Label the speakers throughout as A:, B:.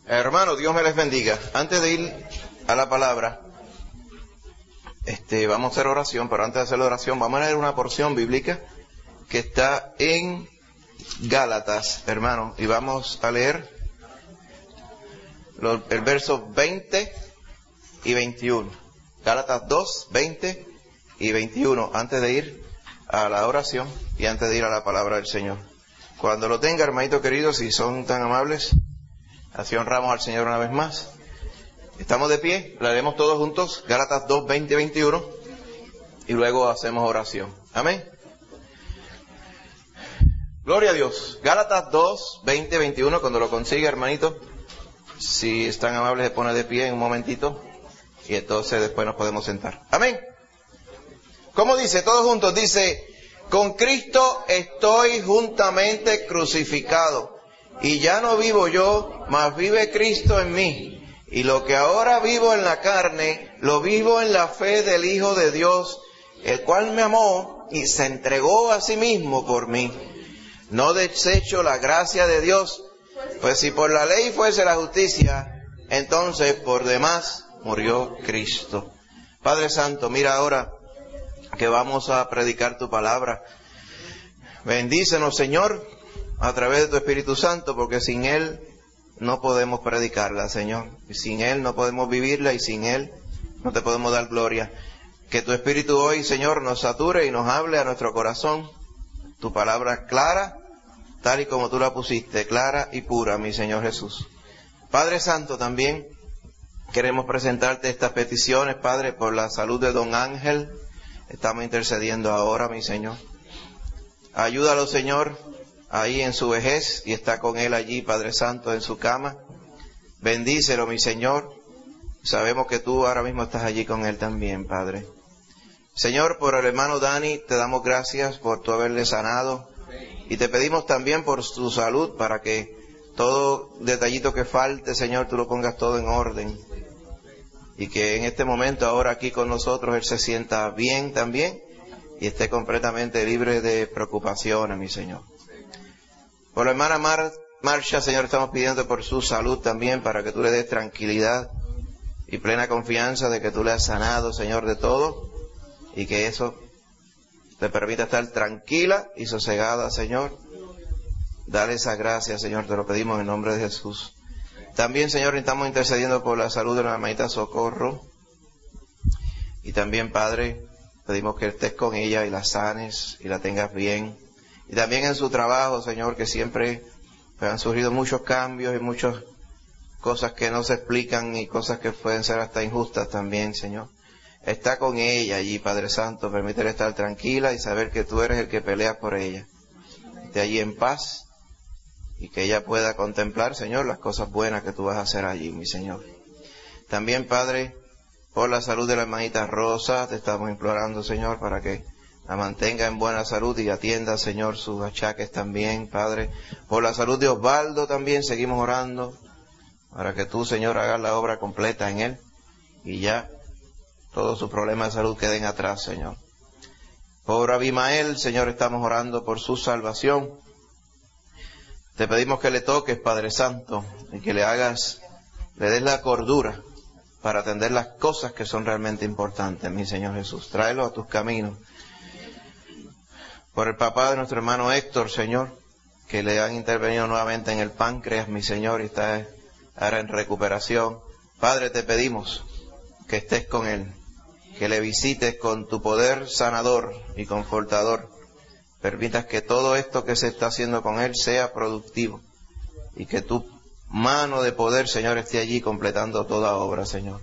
A: Hermanos, Dios me les bendiga. Antes de ir a la palabra, vamos a hacer oración, pero antes de hacer la oración vamos a leer una porción bíblica que está en Gálatas, hermanos, y vamos a leer el verso 20 y 21. Gálatas 2, 20 y 21, antes de ir a la oración y antes de ir a la palabra del Señor. Cuando lo tenga, hermanito querido, si son tan amables, así honramos al Señor una vez más. Estamos de pie, la leemos todos juntos, Gálatas 2, 20 y 21, y luego hacemos oración. Amén. Gloria a Dios. Gálatas 2, 20 y 21, cuando lo consiga, hermanito, si están amables, se pone de pie en un momentito, y entonces después nos podemos sentar. Amén. ¿Cómo dice? Todos juntos, dice: con Cristo estoy juntamente crucificado, y ya no vivo yo, mas vive Cristo en mí. Y lo que ahora vivo en la carne, lo vivo en la fe del Hijo de Dios, el cual me amó y se entregó a sí mismo por mí. No desecho la gracia de Dios, pues si por la ley fuese la justicia, entonces por demás murió Cristo. Padre Santo, mira ahora que vamos a predicar tu palabra. Bendícenos, Señor, a través de tu Espíritu Santo, porque sin Él no podemos predicarla, Señor. Y sin Él no podemos vivirla, y sin Él no te podemos dar gloria. Que tu Espíritu hoy, Señor, nos sature y nos hable a nuestro corazón. Tu palabra clara, tal y como tú la pusiste, clara y pura, mi Señor Jesús. Padre Santo, también queremos presentarte estas peticiones, Padre, por la salud de don Ángel. Estamos intercediendo ahora, mi Señor. Ayúdalo, Señor, ahí en su vejez, y está con él allí, Padre Santo, en su cama. Bendícelo, mi Señor. Sabemos que tú ahora mismo estás allí con él también, Padre. Señor, por el hermano Dani, te damos gracias por tu haberle sanado. Y te pedimos también por su salud, para que todo detallito que falte, Señor, tú lo pongas todo en orden. Y que en este momento, ahora aquí con nosotros, él se sienta bien también y esté completamente libre de preocupaciones, mi Señor. Por la hermana Marcia, Señor, estamos pidiendo por su salud también, para que tú le des tranquilidad y plena confianza de que tú le has sanado, Señor, de todo, y que eso te permita estar tranquila y sosegada, Señor. Dale esa gracia, Señor, te lo pedimos en nombre de Jesús. También, Señor, estamos intercediendo por la salud de la hermanita Socorro. Y también, Padre, pedimos que estés con ella y la sanes y la tengas bien. Y también en su trabajo, Señor, que siempre han surgido muchos cambios y muchas cosas que no se explican y cosas que pueden ser hasta injustas también, Señor. Está con ella allí, Padre Santo, permítele estar tranquila y saber que tú eres el que peleas por ella. Esté allí en paz y que ella pueda contemplar, Señor, las cosas buenas que tú vas a hacer allí, mi Señor. También, Padre, por la salud de la hermanita Rosa, te estamos implorando, Señor, para que la mantenga en buena salud y atienda, Señor, sus achaques también, Padre. Por la salud de Osvaldo también seguimos orando, para que tú, Señor, hagas la obra completa en él y ya todos sus problemas de salud queden atrás, Señor. Por Abimael, Señor, estamos orando por su salvación. Te pedimos que le toques, Padre Santo, y que le des la cordura para atender las cosas que son realmente importantes, mi Señor Jesús. Tráelo a tus caminos. Por el papá de nuestro hermano Héctor, Señor, que le han intervenido nuevamente en el páncreas, mi Señor, y está ahora en recuperación. Padre, te pedimos que estés con él, que le visites con tu poder sanador y confortador. Permitas que todo esto que se está haciendo con él sea productivo y que tu mano de poder, Señor, esté allí completando toda obra, Señor.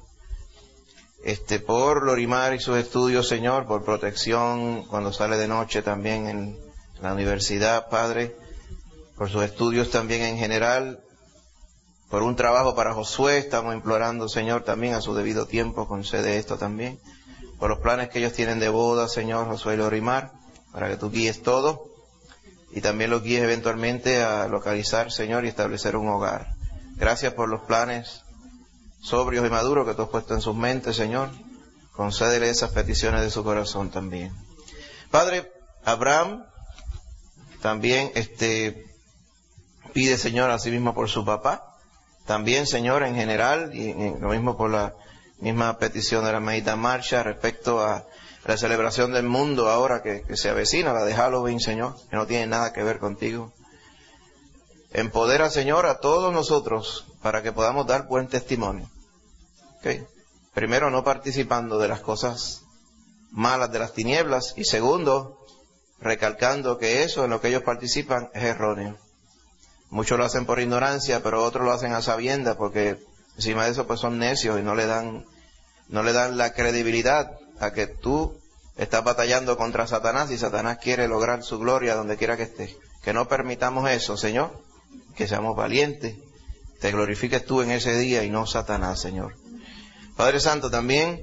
A: Por Lorimar y sus estudios, Señor, por protección cuando sale de noche también en la universidad, Padre, por sus estudios también en general, por un trabajo para Josué, estamos implorando, Señor, también a su debido tiempo, concede esto también, por los planes que ellos tienen de boda, Señor, Josué y Lorimar, para que tú guíes todo y también los guíes eventualmente a localizar, Señor, y establecer un hogar. Gracias por los planes sobrios y maduros que tú has puesto en sus mentes, Señor. Concédele esas peticiones de su corazón también. Padre, Abraham también pide, Señor, a sí mismo por su papá. también, Señor, en general, y lo mismo por la misma petición de la hermanita Marcha respecto a la celebración del mundo ahora que se avecina, la de Halloween, Señor, que no tiene nada que ver contigo. Empodera, Señor, a todos nosotros para que podamos dar buen testimonio. ¿Okay? Primero, no participando de las cosas malas de las tinieblas, y segundo, recalcando que eso en lo que ellos participan es erróneo. Muchos lo hacen por ignorancia, pero otros lo hacen a sabiendas, porque encima de eso pues son necios y no le dan la credibilidad a que tú estás batallando contra Satanás, y Satanás quiere lograr su gloria donde quiera que esté. Que no permitamos eso, Señor, que seamos valientes, te glorifiques tú en ese día y no Satanás, Señor. Padre Santo, también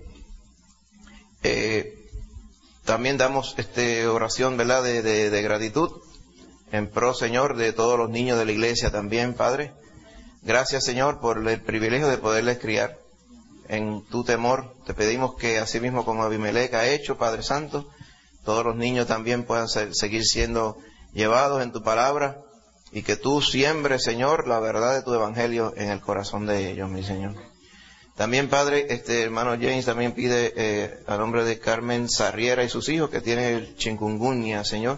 A: damos oración, ¿verdad?, de gratitud en pro, Señor, de todos los niños de la iglesia también, Padre. Gracias, Señor, por el privilegio de poderles criar en tu temor. Te pedimos que así mismo como Abimelech ha hecho, Padre Santo, todos los niños también puedan seguir siendo llevados en tu palabra, y que tú siembres, Señor, la verdad de tu evangelio en el corazón de ellos, mi Señor. También, Padre, hermano James también pide a nombre de Carmen Sarriera y sus hijos que tienen el chikungunya, Señor.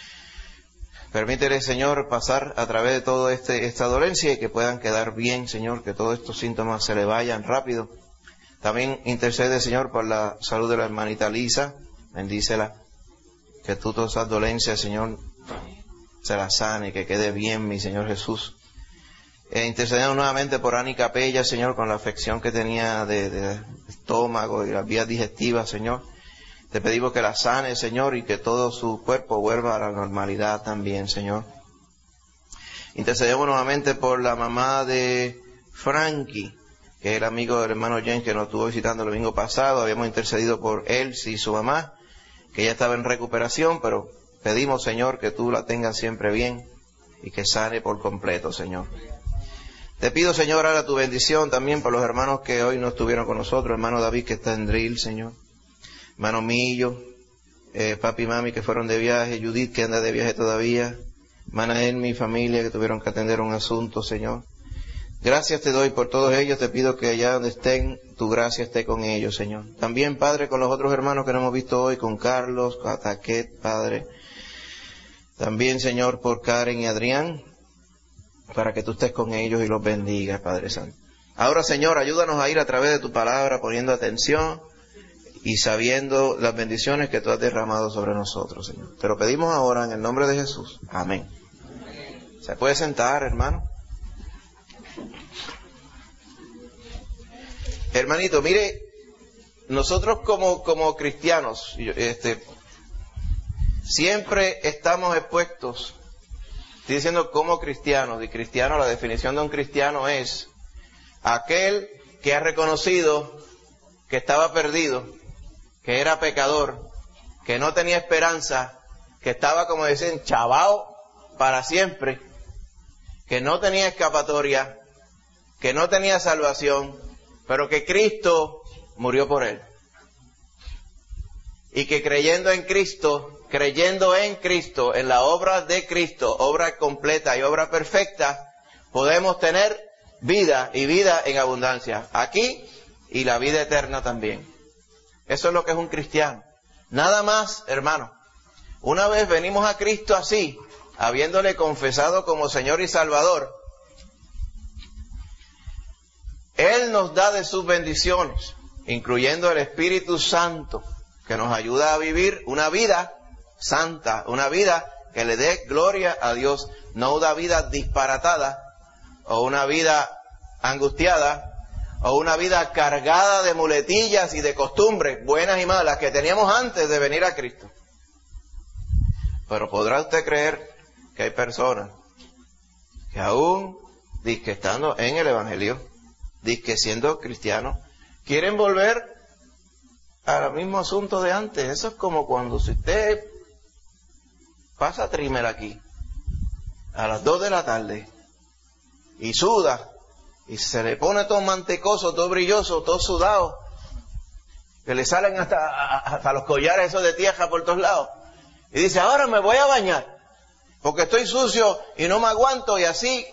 A: Permítele, Señor, pasar a través de toda esta dolencia y que puedan quedar bien, Señor, que todos estos síntomas se le vayan rápido. También intercede, Señor, por la salud de la hermanita Lisa. Bendícela. Que tú todas esas dolencias, Señor, se las sane, que quede bien, mi Señor Jesús. Intercedemos nuevamente por Ani Capella, Señor, con la afección que tenía de estómago y las vías digestivas, Señor. Te pedimos que la sane, Señor, y que todo su cuerpo vuelva a la normalidad también, Señor. Intercedemos nuevamente por la mamá de Frankie, que es el amigo del hermano James que nos estuvo visitando el domingo pasado. Habíamos intercedido por él y su mamá, que ya estaba en recuperación, pero pedimos, Señor, que tú la tengas siempre bien y que sane por completo, Señor. Te pido, Señor, ahora tu bendición también por los hermanos que hoy no estuvieron con nosotros. Hermano David, que está en Drill, Señor. Hermano Millo, papi y mami que fueron de viaje. Judith, que anda de viaje todavía. Hermana Elmi, familia que tuvieron que atender un asunto, Señor. Gracias te doy por todos ellos. Te pido que allá donde estén, tu gracia esté con ellos, Señor. También, Padre, con los otros hermanos que no hemos visto hoy, con Carlos, con Ataquet, Padre. También, Señor, por Karen y Adrián, para que tú estés con ellos y los bendigas, Padre Santo. Ahora, Señor, ayúdanos a ir a través de tu palabra, poniendo atención y sabiendo las bendiciones que tú has derramado sobre nosotros, Señor. Te lo pedimos ahora en el nombre de Jesús. Amén. ¿Se puede sentar, hermano? Hermanito, mire, nosotros como cristianos, siempre estamos expuestos. Estoy diciendo como cristianos, y cristiano, la definición de un cristiano es aquel que ha reconocido que estaba perdido, que era pecador, que no tenía esperanza, que estaba, como dicen, chavao para siempre, que no tenía escapatoria, que no tenía salvación, pero que Cristo murió por él. Y que creyendo en Cristo, en la obra de Cristo, obra completa y obra perfecta, podemos tener vida y vida en abundancia, aquí y la vida eterna también. Eso es lo que es un cristiano. Nada más, hermano. Una vez venimos a Cristo así, habiéndole confesado como Señor y Salvador, Él nos da de sus bendiciones, incluyendo el Espíritu Santo, que nos ayuda a vivir una vida santa, una vida que le dé gloria a Dios, no una vida disparatada, o una vida angustiada, o una vida cargada de muletillas y de costumbres buenas y malas que teníamos antes de venir a Cristo. Pero podrá usted creer que hay personas que aún, dizque estando en el Evangelio, dizque siendo cristianos, quieren volver al mismo asunto de antes. Eso es como cuando si usted pasa trimmer aquí a las 2 de la tarde y suda y se le pone todo mantecoso, todo brilloso, todo sudado, que le salen hasta los collares esos de tierra por todos lados, y dice, ahora me voy a bañar porque estoy sucio y no me aguanto, y así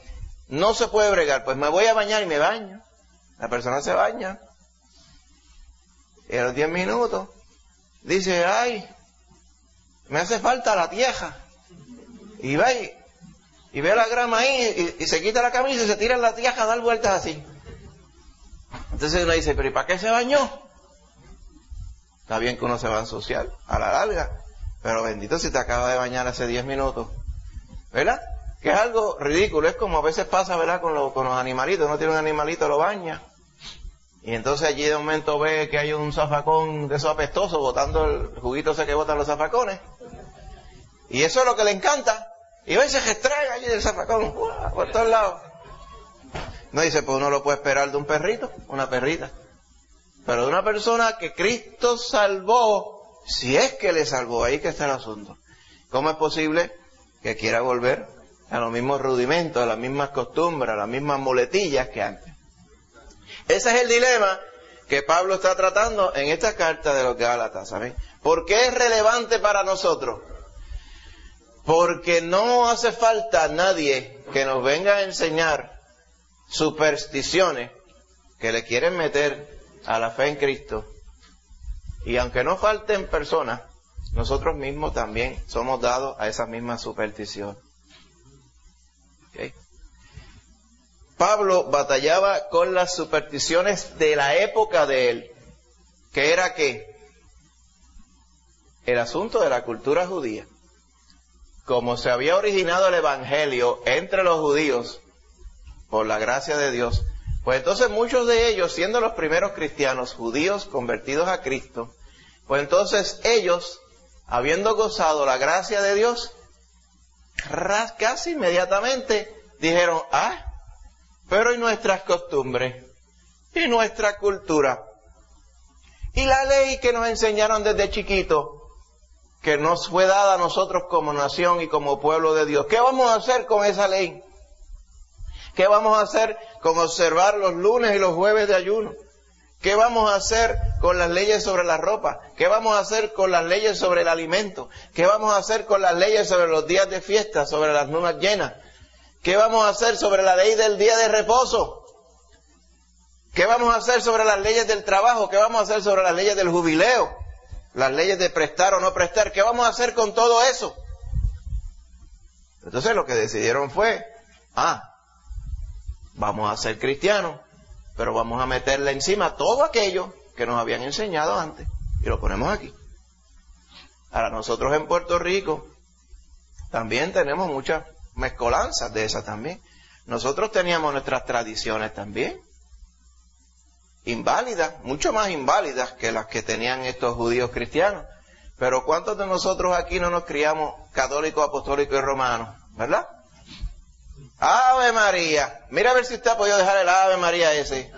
A: no se puede bregar, pues me voy a bañar y me baño. La persona se baña. Y a los 10 minutos dice, ay, me hace falta la tierra. Y va y ve la grama ahí y se quita la camisa y se tira en la tierra a dar vueltas así. Entonces uno dice, pero ¿y para qué se bañó? Está bien que uno se va a ensuciar a la larga, pero bendito si te acaba de bañar hace 10 minutos. ¿Verdad? Que es algo ridículo, es como a veces pasa, ¿verdad? Con los animalitos, uno tiene un animalito, lo baña, y entonces allí de momento ve que hay un zafacón de esos apestosos botando el juguito ese que botan los zafacones, y eso es lo que le encanta, y va y se restraga allí del zafacón, por todos lados. No dice, pues uno lo puede esperar de un perrito, una perrita, pero de una persona que Cristo salvó, si es que le salvó, ahí que está el asunto. ¿Cómo es posible que quiera volver a los mismos rudimentos, a las mismas costumbres, a las mismas muletillas que antes? Ese es el dilema que Pablo está tratando en esta carta de los Gálatas, ¿saben? ¿Por qué es relevante para nosotros? Porque no hace falta nadie que nos venga a enseñar supersticiones que le quieren meter a la fe en Cristo. Y aunque no falten personas, nosotros mismos también somos dados a esas mismas supersticiones. ¿Okay? Pablo batallaba con las supersticiones de la época de él, que era ¿qué? El asunto de la cultura judía. Como se había originado el evangelio entre los judíos, por la gracia de Dios, pues entonces muchos de ellos, siendo los primeros cristianos judíos convertidos a Cristo, pues entonces ellos, habiendo gozado la gracia de Dios, casi inmediatamente dijeron, pero ¿y nuestras costumbres? ¿Y nuestra cultura? ¿Y la ley que nos enseñaron desde chiquito, que nos fue dada a nosotros como nación y como pueblo de Dios? ¿Qué vamos a hacer con esa ley? ¿Qué vamos a hacer con observar los lunes y los jueves de ayuno? ¿Qué vamos a hacer con las leyes sobre la ropa? ¿Qué vamos a hacer con las leyes sobre el alimento? ¿Qué vamos a hacer con las leyes sobre los días de fiesta, sobre las lunas llenas? ¿Qué vamos a hacer sobre la ley del día de reposo? ¿Qué vamos a hacer sobre las leyes del trabajo? ¿Qué vamos a hacer sobre las leyes del jubileo? Las leyes de prestar o no prestar. ¿Qué vamos a hacer con todo eso? Entonces lo que decidieron fue, vamos a ser cristianos, pero vamos a meterle encima todo aquello que nos habían enseñado antes. Y lo ponemos aquí. Ahora, nosotros en Puerto Rico también tenemos muchas mezcolanzas de esas también. Nosotros teníamos nuestras tradiciones también. Inválidas, mucho más inválidas que las que tenían estos judíos cristianos. Pero ¿cuántos de nosotros aquí no nos criamos católicos, apostólicos y romanos? ¿Verdad? Ave María. Mira a ver si usted ha podido dejar el Ave María ese.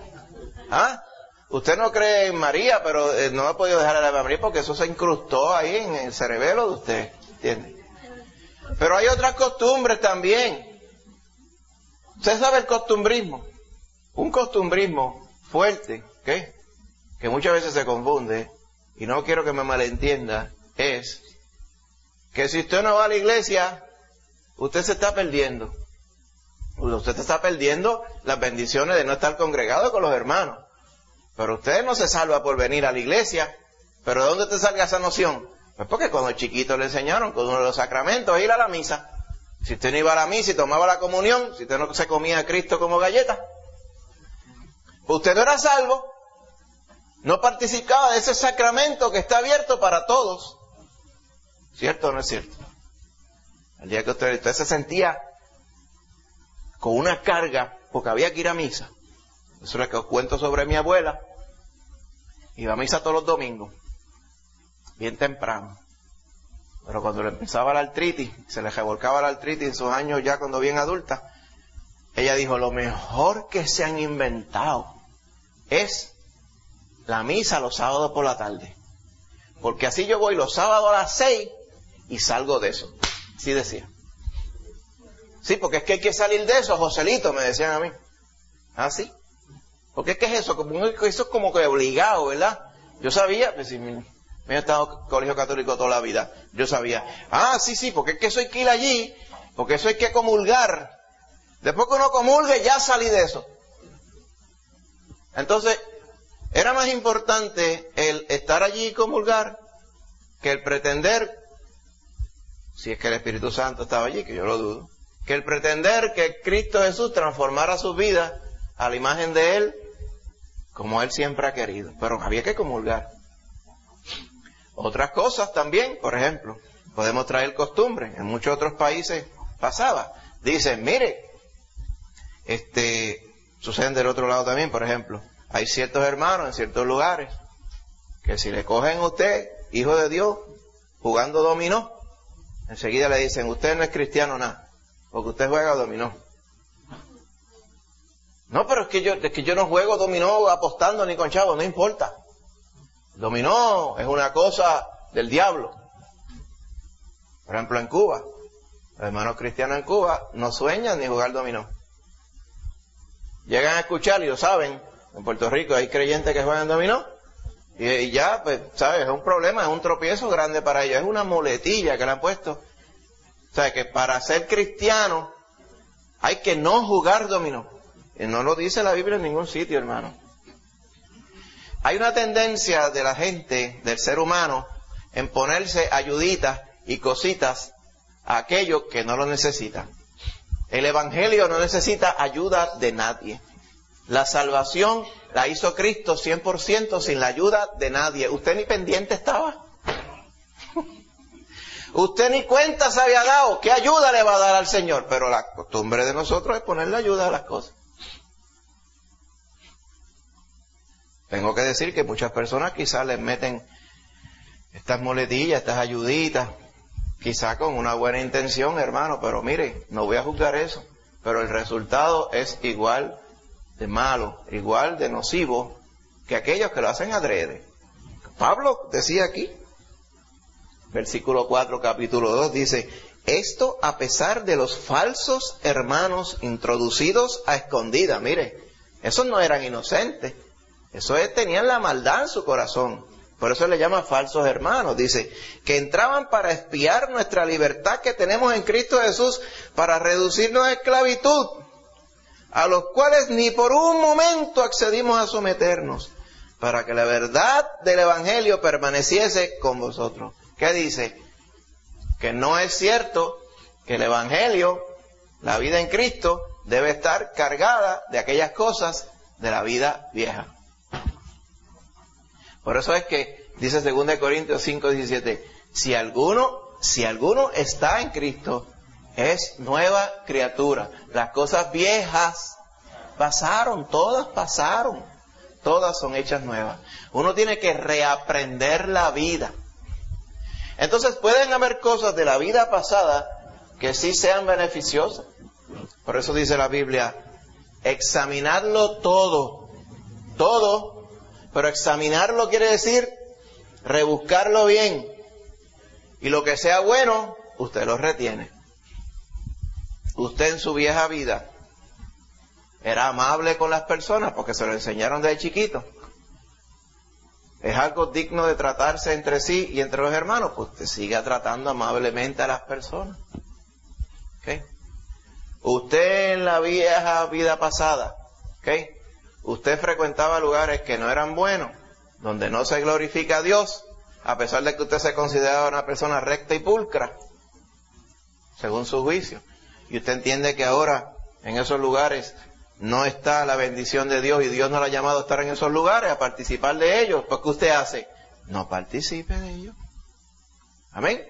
A: Usted no cree en María, pero no ha podido dejar el Ave María porque eso se incrustó ahí en el cerebelo de usted. ¿Entiende? Pero hay otras costumbres también. Usted sabe el costumbrismo. Un costumbrismo fuerte, ¿qué? Que muchas veces se confunde, y no quiero que me malentienda, es que si usted no va a la iglesia, usted se está perdiendo. Usted está perdiendo las bendiciones de no estar congregado con los hermanos. Pero usted no se salva por venir a la iglesia. ¿Pero de dónde te salga esa noción? Pues porque cuando chiquito le enseñaron con uno de los sacramentos a ir a la misa. Si usted no iba a la misa y tomaba la comunión, si usted no se comía a Cristo como galleta, usted no era salvo, no participaba de ese sacramento que está abierto para todos. ¿Cierto o no es cierto? El día que usted se sentía con una carga, porque había que ir a misa. Eso es lo que os cuento sobre mi abuela. Iba a misa todos los domingos, bien temprano. Pero cuando le empezaba la artritis, se le revolcaba la artritis en sus años ya cuando bien adulta, ella dijo, lo mejor que se han inventado es la misa los sábados por la tarde. Porque así yo voy los sábados a las 6 y salgo de eso. Así decía. Sí, porque es que hay que salir de eso, Joselito, me decían a mí. ¿Sí? Porque es que es eso, eso es como que obligado, ¿verdad? Yo sabía, pues si me he estado en colegio católico toda la vida, yo sabía, sí, porque es que eso hay que ir allí, porque eso hay que comulgar. Después que uno comulgue, ya salí de eso. Entonces, era más importante el estar allí y comulgar que el pretender, si es que el Espíritu Santo estaba allí, que yo lo dudo, que el pretender que Cristo Jesús transformara su vida a la imagen de Él, como Él siempre ha querido. Pero había que comulgar. Otras cosas también, por ejemplo, podemos traer costumbres. En muchos otros países pasaba. Dicen, mire, suceden del otro lado también, por ejemplo. Hay ciertos hermanos en ciertos lugares que si le cogen a usted, hijo de Dios, jugando dominó, enseguida le dicen, usted no es cristiano nada, porque usted juega dominó. No, pero es que yo no juego dominó apostando ni con chavos, no importa. Dominó es una cosa del diablo. Por ejemplo, en Cuba, los hermanos cristianos en Cuba no sueñan ni jugar dominó. Llegan a escuchar y lo saben. En Puerto Rico hay creyentes que juegan dominó y ya, pues, ¿sabes? Es un problema, es un tropiezo grande para ellos. Es una muletilla que le han puesto. O sea, que para ser cristiano hay que no jugar dominó. Y no lo dice la Biblia en ningún sitio, hermano. Hay una tendencia de la gente, del ser humano, en ponerse ayuditas y cositas a aquellos que no lo necesitan. El Evangelio no necesita ayuda de nadie. La salvación la hizo Cristo 100% sin la ayuda de nadie. Usted ni pendiente estaba. Usted ni cuenta se había dado. ¿Qué ayuda le va a dar al Señor? Pero la costumbre de nosotros es ponerle ayuda a las cosas. Tengo que decir que muchas personas quizás les meten estas muletillas, estas ayuditas, quizás con una buena intención, hermano, pero mire, no voy a juzgar eso. Pero el resultado es igual de malo, igual de nocivo que aquellos que lo hacen adrede. Pablo decía aquí, versículo 4, capítulo 2, dice, esto a pesar de los falsos hermanos introducidos a escondidas. Mire, esos no eran inocentes, tenían la maldad en su corazón. Por eso le llama falsos hermanos. Dice, que entraban para espiar nuestra libertad que tenemos en Cristo Jesús, para reducirnos a esclavitud, a los cuales ni por un momento accedimos a someternos, para que la verdad del Evangelio permaneciese con vosotros. ¿Qué dice? Que no es cierto que el Evangelio, la vida en Cristo, debe estar cargada de aquellas cosas de la vida vieja. Por eso es que dice 2 Corintios 5:17, si alguno está en Cristo, es nueva criatura. Las cosas viejas pasaron, todas son hechas nuevas. Uno tiene que reaprender la vida. Entonces pueden haber cosas de la vida pasada que sí sean beneficiosas. Por eso dice la Biblia, examinarlo todo, pero examinarlo quiere decir rebuscarlo bien. Y lo que sea bueno, usted lo retiene. Usted en su vieja vida era amable con las personas porque se lo enseñaron desde chiquito. Es algo digno de tratarse entre sí y entre los hermanos, pues usted siga tratando amablemente a las personas. ¿Okay? Usted en la vieja vida pasada, ¿okay? Usted frecuentaba lugares que no eran buenos, donde no se glorifica a Dios, a pesar de que usted se consideraba una persona recta y pulcra, según su juicio. Y usted entiende que ahora en esos lugares no está la bendición de Dios y Dios no la ha llamado a estar en esos lugares, a participar de ellos. Pues ¿qué usted hace? No participe de ellos. Amén.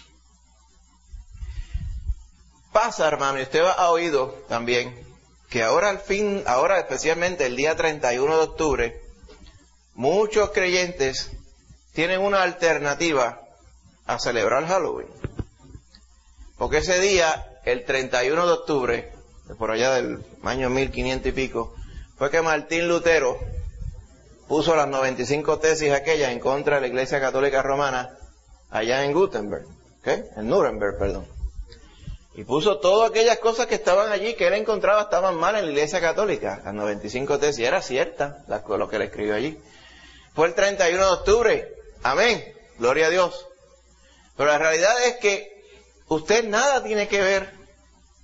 A: Pasa, hermano, y usted ha oído también que ahora especialmente el día 31 de octubre, muchos creyentes tienen una alternativa a celebrar Halloween. Porque ese día, el 31 de octubre, por allá del año 1500 y pico, fue que Martín Lutero puso las 95 tesis aquellas en contra de la Iglesia Católica Romana allá en Gutenberg, en Nuremberg, perdón. Y puso todas aquellas cosas que estaban allí, que él encontraba estaban mal en la Iglesia Católica. Las 95 tesis, era cierta lo que él escribió allí. Fue el 31 de octubre, amén, gloria a Dios. Pero la realidad es que usted nada tiene que ver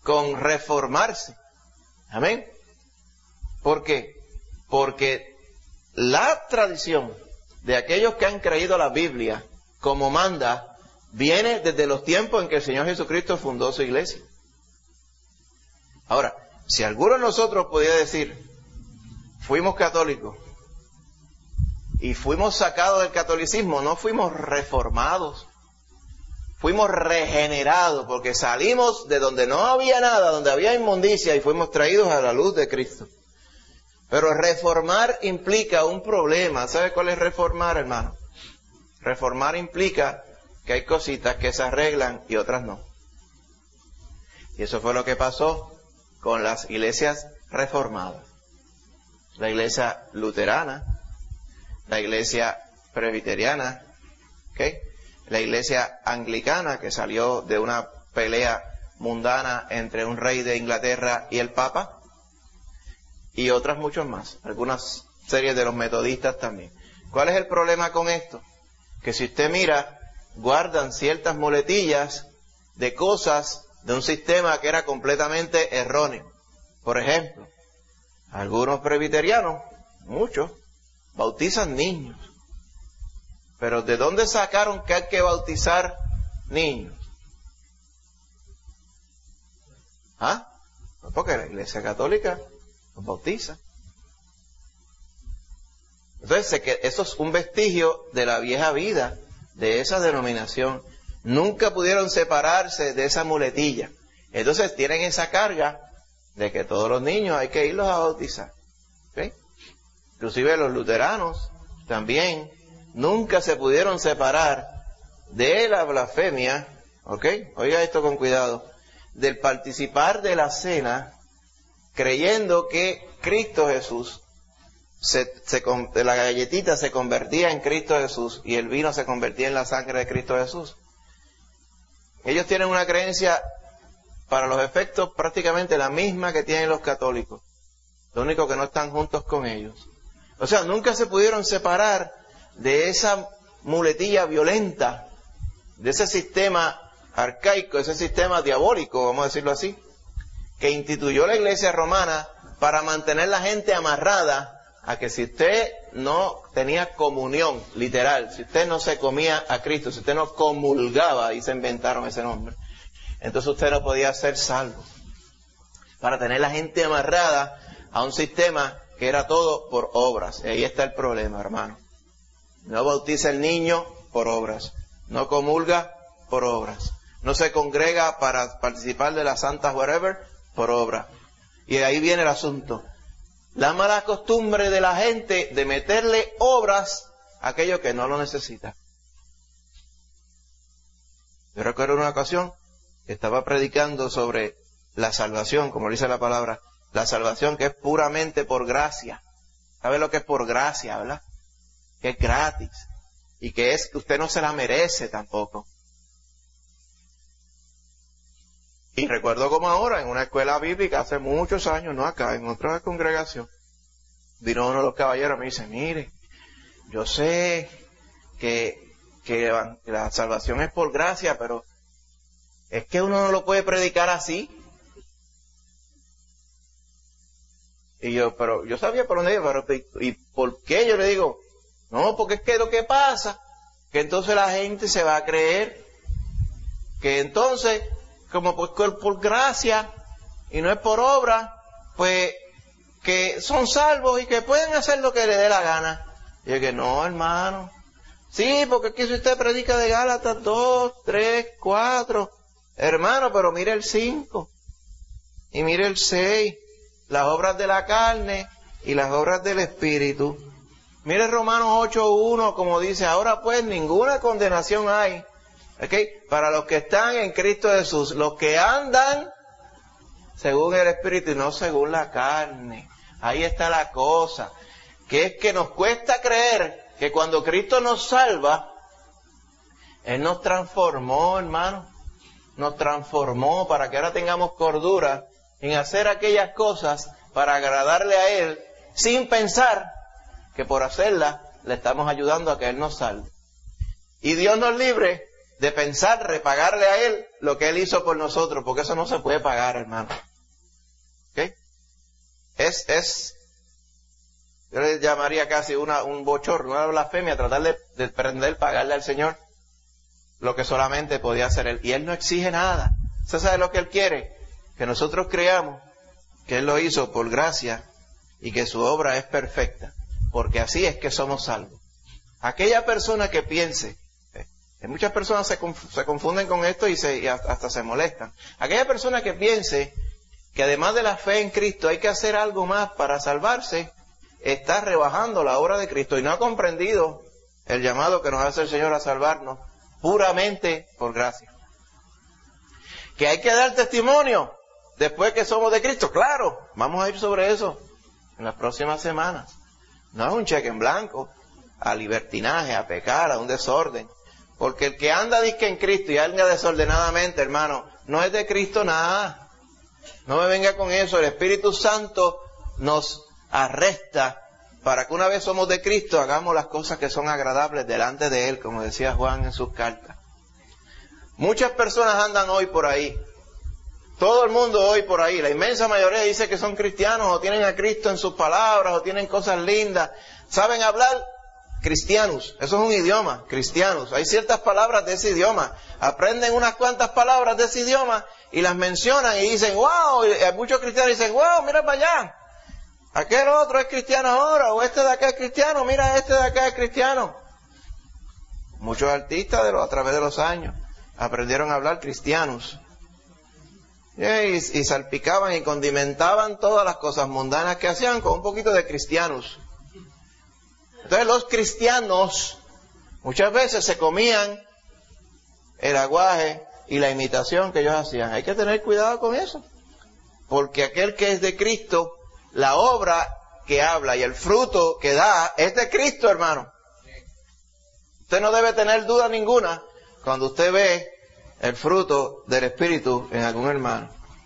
A: con reformarse. Amén. ¿Por qué? Porque la tradición de aquellos que han creído la Biblia como manda viene desde los tiempos en que el Señor Jesucristo fundó su iglesia. Ahora, si alguno de nosotros podía decir, fuimos católicos y fuimos sacados del catolicismo, no fuimos reformados, fuimos regenerados, porque salimos de donde no había nada, donde había inmundicia, y fuimos traídos a la luz de Cristo. Pero reformar implica un problema. ¿Sabe cuál es reformar, hermano? Reformar implica que hay cositas que se arreglan y otras no. Y eso fue lo que pasó con las iglesias reformadas. La iglesia luterana, la iglesia presbiteriana, ¿okay? La iglesia anglicana, que salió de una pelea mundana entre un rey de Inglaterra y el Papa, y otras muchos más, algunas series de los metodistas también. ¿Cuál es el problema con esto? Que si usted mira, guardan ciertas muletillas de cosas de un sistema que era completamente erróneo. Por ejemplo, algunos presbiterianos, muchos, bautizan niños. Pero ¿de dónde sacaron que hay que bautizar niños? ¿Ah? No, porque la Iglesia Católica los bautiza. Entonces, eso es un vestigio de la vieja vida, de esa denominación. Nunca pudieron separarse de esa muletilla. Entonces tienen esa carga de que todos los niños hay que irlos a bautizar. ¿Okay? Inclusive los luteranos también nunca se pudieron separar de la blasfemia, ¿ok? Oiga esto con cuidado, del participar de la cena creyendo que Cristo Jesús, la galletita se convertía en Cristo Jesús y el vino se convertía en la sangre de Cristo Jesús. Ellos tienen una creencia, para los efectos, prácticamente la misma que tienen los católicos. Lo único que no están juntos con ellos. O sea, nunca se pudieron separar de esa muletilla violenta, de ese sistema arcaico, ese sistema diabólico, vamos a decirlo así, que instituyó la Iglesia romana para mantener la gente amarrada a que si usted no tenía comunión, literal, si usted no se comía a Cristo, si usted no comulgaba, y se inventaron ese nombre, entonces usted no podía ser salvo. Para tener la gente amarrada a un sistema que era todo por obras. Y ahí está el problema, hermano. No bautiza el niño por obras. No comulga por obras. No se congrega para participar de las santas whatever por obra. Y de ahí viene el asunto. La mala costumbre de la gente de meterle obras a aquello que no lo necesita. Yo recuerdo una ocasión que estaba predicando sobre la salvación, como dice la palabra, la salvación que es puramente por gracia. ¿Sabe lo que es por gracia, verdad? Que es gratis. Y que es que usted no se la merece tampoco. Y recuerdo como ahora, en una escuela bíblica, hace muchos años, no acá, en otra congregación, vino uno de los caballeros y me dice, mire, yo sé que la salvación es por gracia, pero es que uno no lo puede predicar así. Y pero yo sabía por dónde iba, pero ¿y por qué? Yo le digo, no, porque es que lo que pasa, que entonces la gente se va a creer que entonces, como por gracia y no es por obra, pues que son salvos y que pueden hacer lo que les dé la gana. Y yo que no, hermano. Sí, porque es que si usted predica de Gálatas 2, 3, 4, hermano, pero mire el 5 y mire el 6, las obras de la carne y las obras del Espíritu. Mire Romanos 8:1, como dice, ahora pues ninguna condenación hay, ¿okay? Para los que están en Cristo Jesús, los que andan según el Espíritu y no según la carne. Ahí está la cosa, que es que nos cuesta creer que cuando Cristo nos salva, Él nos transformó, hermano, nos transformó para que ahora tengamos cordura en hacer aquellas cosas para agradarle a Él, sin pensar que por hacerlas le estamos ayudando a que Él nos salve. Y Dios nos libre de pensar repagarle a Él lo que Él hizo por nosotros, porque eso no se puede pagar, hermano. ¿Ok? Yo le llamaría casi un bochorno, una blasfemia, tratar de pretender pagarle al Señor lo que solamente podía hacer Él. Y Él no exige nada. ¿Usted sabe lo que Él quiere? Que nosotros creamos que Él lo hizo por gracia y que su obra es perfecta, porque así es que somos salvos. Aquella persona que piense, muchas personas se confunden con esto y hasta se molestan. Aquella persona que piense que además de la fe en Cristo hay que hacer algo más para salvarse, está rebajando la obra de Cristo y no ha comprendido el llamado que nos hace el Señor a salvarnos puramente por gracia. Que hay que dar testimonio después que somos de Cristo, claro, vamos a ir sobre eso en las próximas semanas. No es un cheque en blanco a libertinaje, a pecar, a un desorden. Porque el que anda disque en Cristo y anda desordenadamente, hermano, no es de Cristo nada. No me venga con eso. El Espíritu Santo nos arresta para que una vez somos de Cristo hagamos las cosas que son agradables delante de Él, como decía Juan en sus cartas. Muchas personas andan hoy por ahí. Todo el mundo hoy por ahí. La inmensa mayoría dice que son cristianos o tienen a Cristo en sus palabras o tienen cosas lindas. Saben hablar cristianos. Eso es un idioma, cristianos. Hay ciertas palabras de ese idioma. Aprenden unas cuantas palabras de ese idioma y las mencionan y dicen, wow. Y muchos cristianos dicen, wow, mira para allá. Aquel otro es cristiano ahora, o este de acá es cristiano, mira, este de acá es cristiano. Muchos artistas a través de los años aprendieron a hablar cristianos. Y salpicaban y condimentaban todas las cosas mundanas que hacían con un poquito de cristianos. Entonces los cristianos muchas veces se comían el aguaje y la imitación que ellos hacían. Hay que tener cuidado con eso. Porque aquel que es de Cristo, la obra que habla y el fruto que da es de Cristo, hermano. Usted no debe tener duda ninguna cuando usted ve el fruto del Espíritu en algún hermano.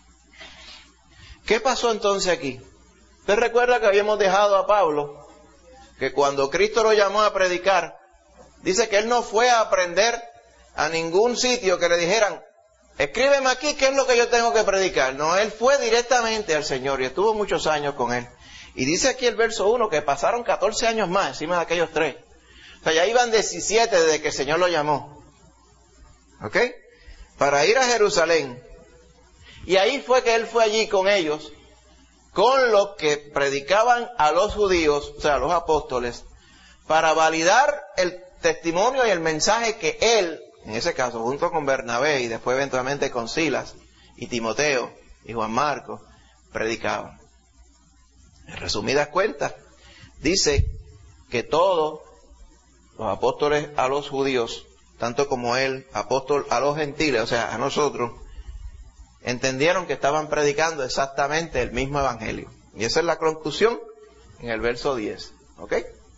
A: ¿Qué pasó entonces aquí? Usted recuerda que habíamos dejado a Pablo, que cuando Cristo lo llamó a predicar, dice que él no fue a aprender a ningún sitio que le dijeran, escríbeme aquí qué es lo que yo tengo que predicar. No, él fue directamente al Señor y estuvo muchos años con él. Y dice aquí el verso 1 que pasaron 14 años más encima de aquellos 3. O sea, ya iban 17 desde que el Señor lo llamó. ¿Ok? Para ir a Jerusalén. Y ahí fue que él fue allí con ellos, con los que predicaban a los judíos, o sea, a los apóstoles, para validar el testimonio y el mensaje que él, en ese caso, junto con Bernabé y después eventualmente con Silas y Timoteo y Juan Marcos, predicaban. En resumidas cuentas, dice que todos los apóstoles a los judíos, tanto como él, apóstol a los gentiles, o sea, a nosotros, entendieron que estaban predicando exactamente el mismo evangelio. Y esa es la conclusión en el verso 10. ¿Ok?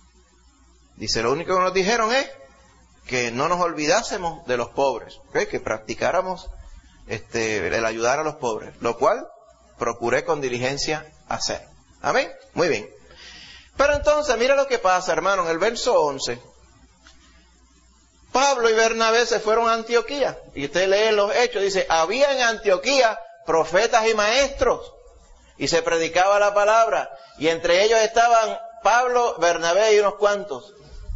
A: Dice, lo único que nos dijeron es que no nos olvidásemos de los pobres, ¿okay? Que practicáramos el ayudar a los pobres, lo cual procuré con diligencia hacer. ¿Amén? Muy bien. Pero entonces, mira lo que pasa, hermano, en el verso 11. Pablo y Bernabé se fueron a Antioquía. Y usted lee los hechos, dice, había en Antioquía profetas y maestros. Y se predicaba la palabra. Y entre ellos estaban Pablo, Bernabé y unos cuantos.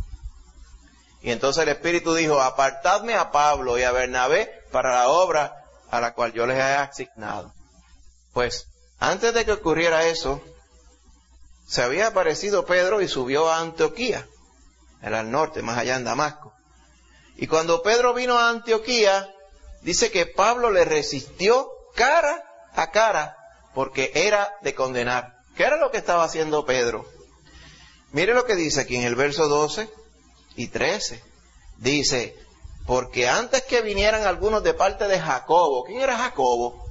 A: Y entonces el Espíritu dijo, apartadme a Pablo y a Bernabé para la obra a la cual yo les he asignado. Pues, antes de que ocurriera eso, se había aparecido Pedro y subió a Antioquía, era al norte, más allá en Damasco. Y cuando Pedro vino a Antioquía, dice que Pablo le resistió cara a cara, porque era de condenar. ¿Qué era lo que estaba haciendo Pedro? Mire lo que dice aquí en el verso 12 y 13. Dice, porque antes que vinieran algunos de parte de Jacobo. ¿Quién era Jacobo?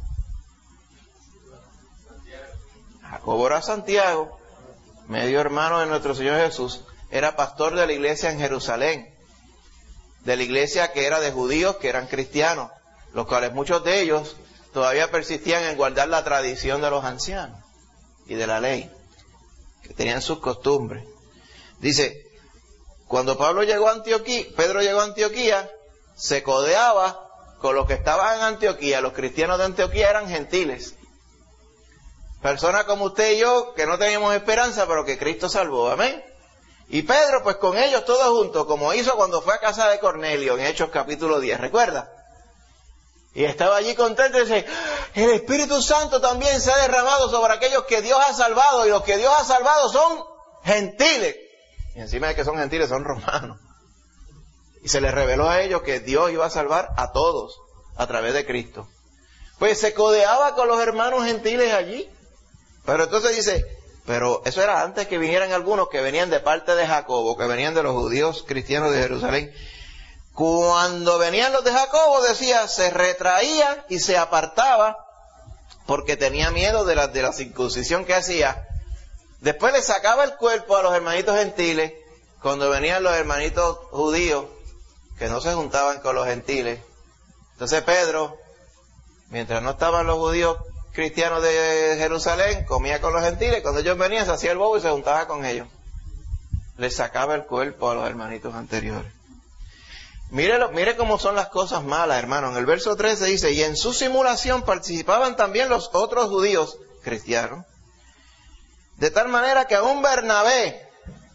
A: Jacobo era Santiago, medio hermano de nuestro Señor Jesús. Era pastor de la iglesia en Jerusalén, de la iglesia que era de judíos que eran cristianos, los cuales muchos de ellos todavía persistían en guardar la tradición de los ancianos y de la ley, que tenían sus costumbres. Dice, cuando Pedro llegó a Antioquía, se codeaba con los que estaban en Antioquía. Los cristianos de Antioquía eran gentiles. Personas como usted y yo, que no teníamos esperanza, pero que Cristo salvó. Amén. Y Pedro, pues con ellos todos juntos, como hizo cuando fue a casa de Cornelio, en Hechos capítulo 10, ¿recuerda? Y estaba allí contento y dice, el Espíritu Santo también se ha derramado sobre aquellos que Dios ha salvado, y los que Dios ha salvado son gentiles. Y encima de que son gentiles, son romanos. Y se les reveló a ellos que Dios iba a salvar a todos a través de Cristo. Pues se codeaba con los hermanos gentiles allí. Pero entonces dice, pero eso era antes que vinieran algunos que venían de parte de Jacobo, que venían de los judíos cristianos de Jerusalén. Cuando venían los de Jacobo, decía, se retraía y se apartaba porque tenía miedo de la circuncisión que hacía. Después le sacaba el cuerpo a los hermanitos gentiles. Cuando venían los hermanitos judíos, que no se juntaban con los gentiles. Entonces Pedro, mientras no estaban los judíos cristianos de Jerusalén, comía con los gentiles. Cuando ellos venían, se hacía el bobo y se juntaba con ellos. Les sacaba el cuerpo a los hermanitos anteriores. Mire cómo son las cosas malas, hermano. En el verso 13 dice, y en su simulación participaban también los otros judíos cristianos. De tal manera que aún Bernabé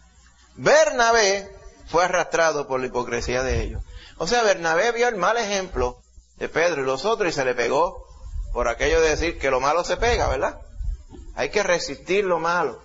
A: fue arrastrado por la hipocresía de ellos. O sea, Bernabé vio el mal ejemplo de Pedro y los otros y se le pegó por aquello de decir que lo malo se pega, ¿verdad? Hay que resistir lo malo.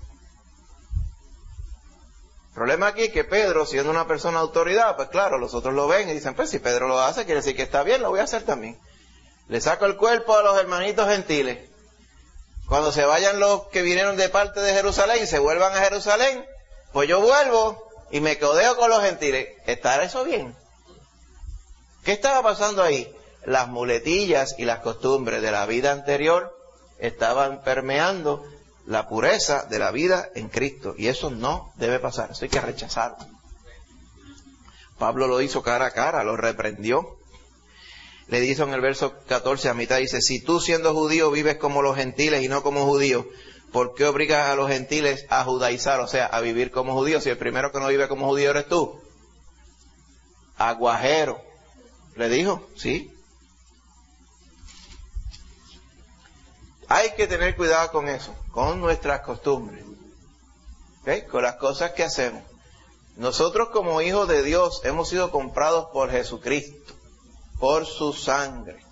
A: El problema aquí es que Pedro, siendo una persona de autoridad, pues claro, los otros lo ven y dicen, pues si Pedro lo hace, quiere decir que está bien, lo voy a hacer también. Le saco el cuerpo a los hermanitos gentiles. Cuando se vayan los que vinieron de parte de Jerusalén y se vuelvan a Jerusalén, pues yo vuelvo y me codeo con los gentiles. ¿Está eso bien? ¿Qué estaba pasando ahí? Las muletillas y las costumbres de la vida anterior estaban permeando la pureza de la vida en Cristo. Y eso no debe pasar, eso hay que rechazarlo. Pablo lo hizo cara a cara, lo reprendió. Le dice en el verso 14 a mitad, dice, si tú siendo judío vives como los gentiles y no como judíos, ¿por qué obligas a los gentiles a judaizar, o sea, a vivir como judíos? Si el primero que no vive como judío eres tú. Aguajero. Le dijo, sí. Hay que tener cuidado con eso, con nuestras costumbres, ¿okay? Con las cosas que hacemos. Nosotros como hijos de Dios hemos sido comprados por Jesucristo, por su sangre,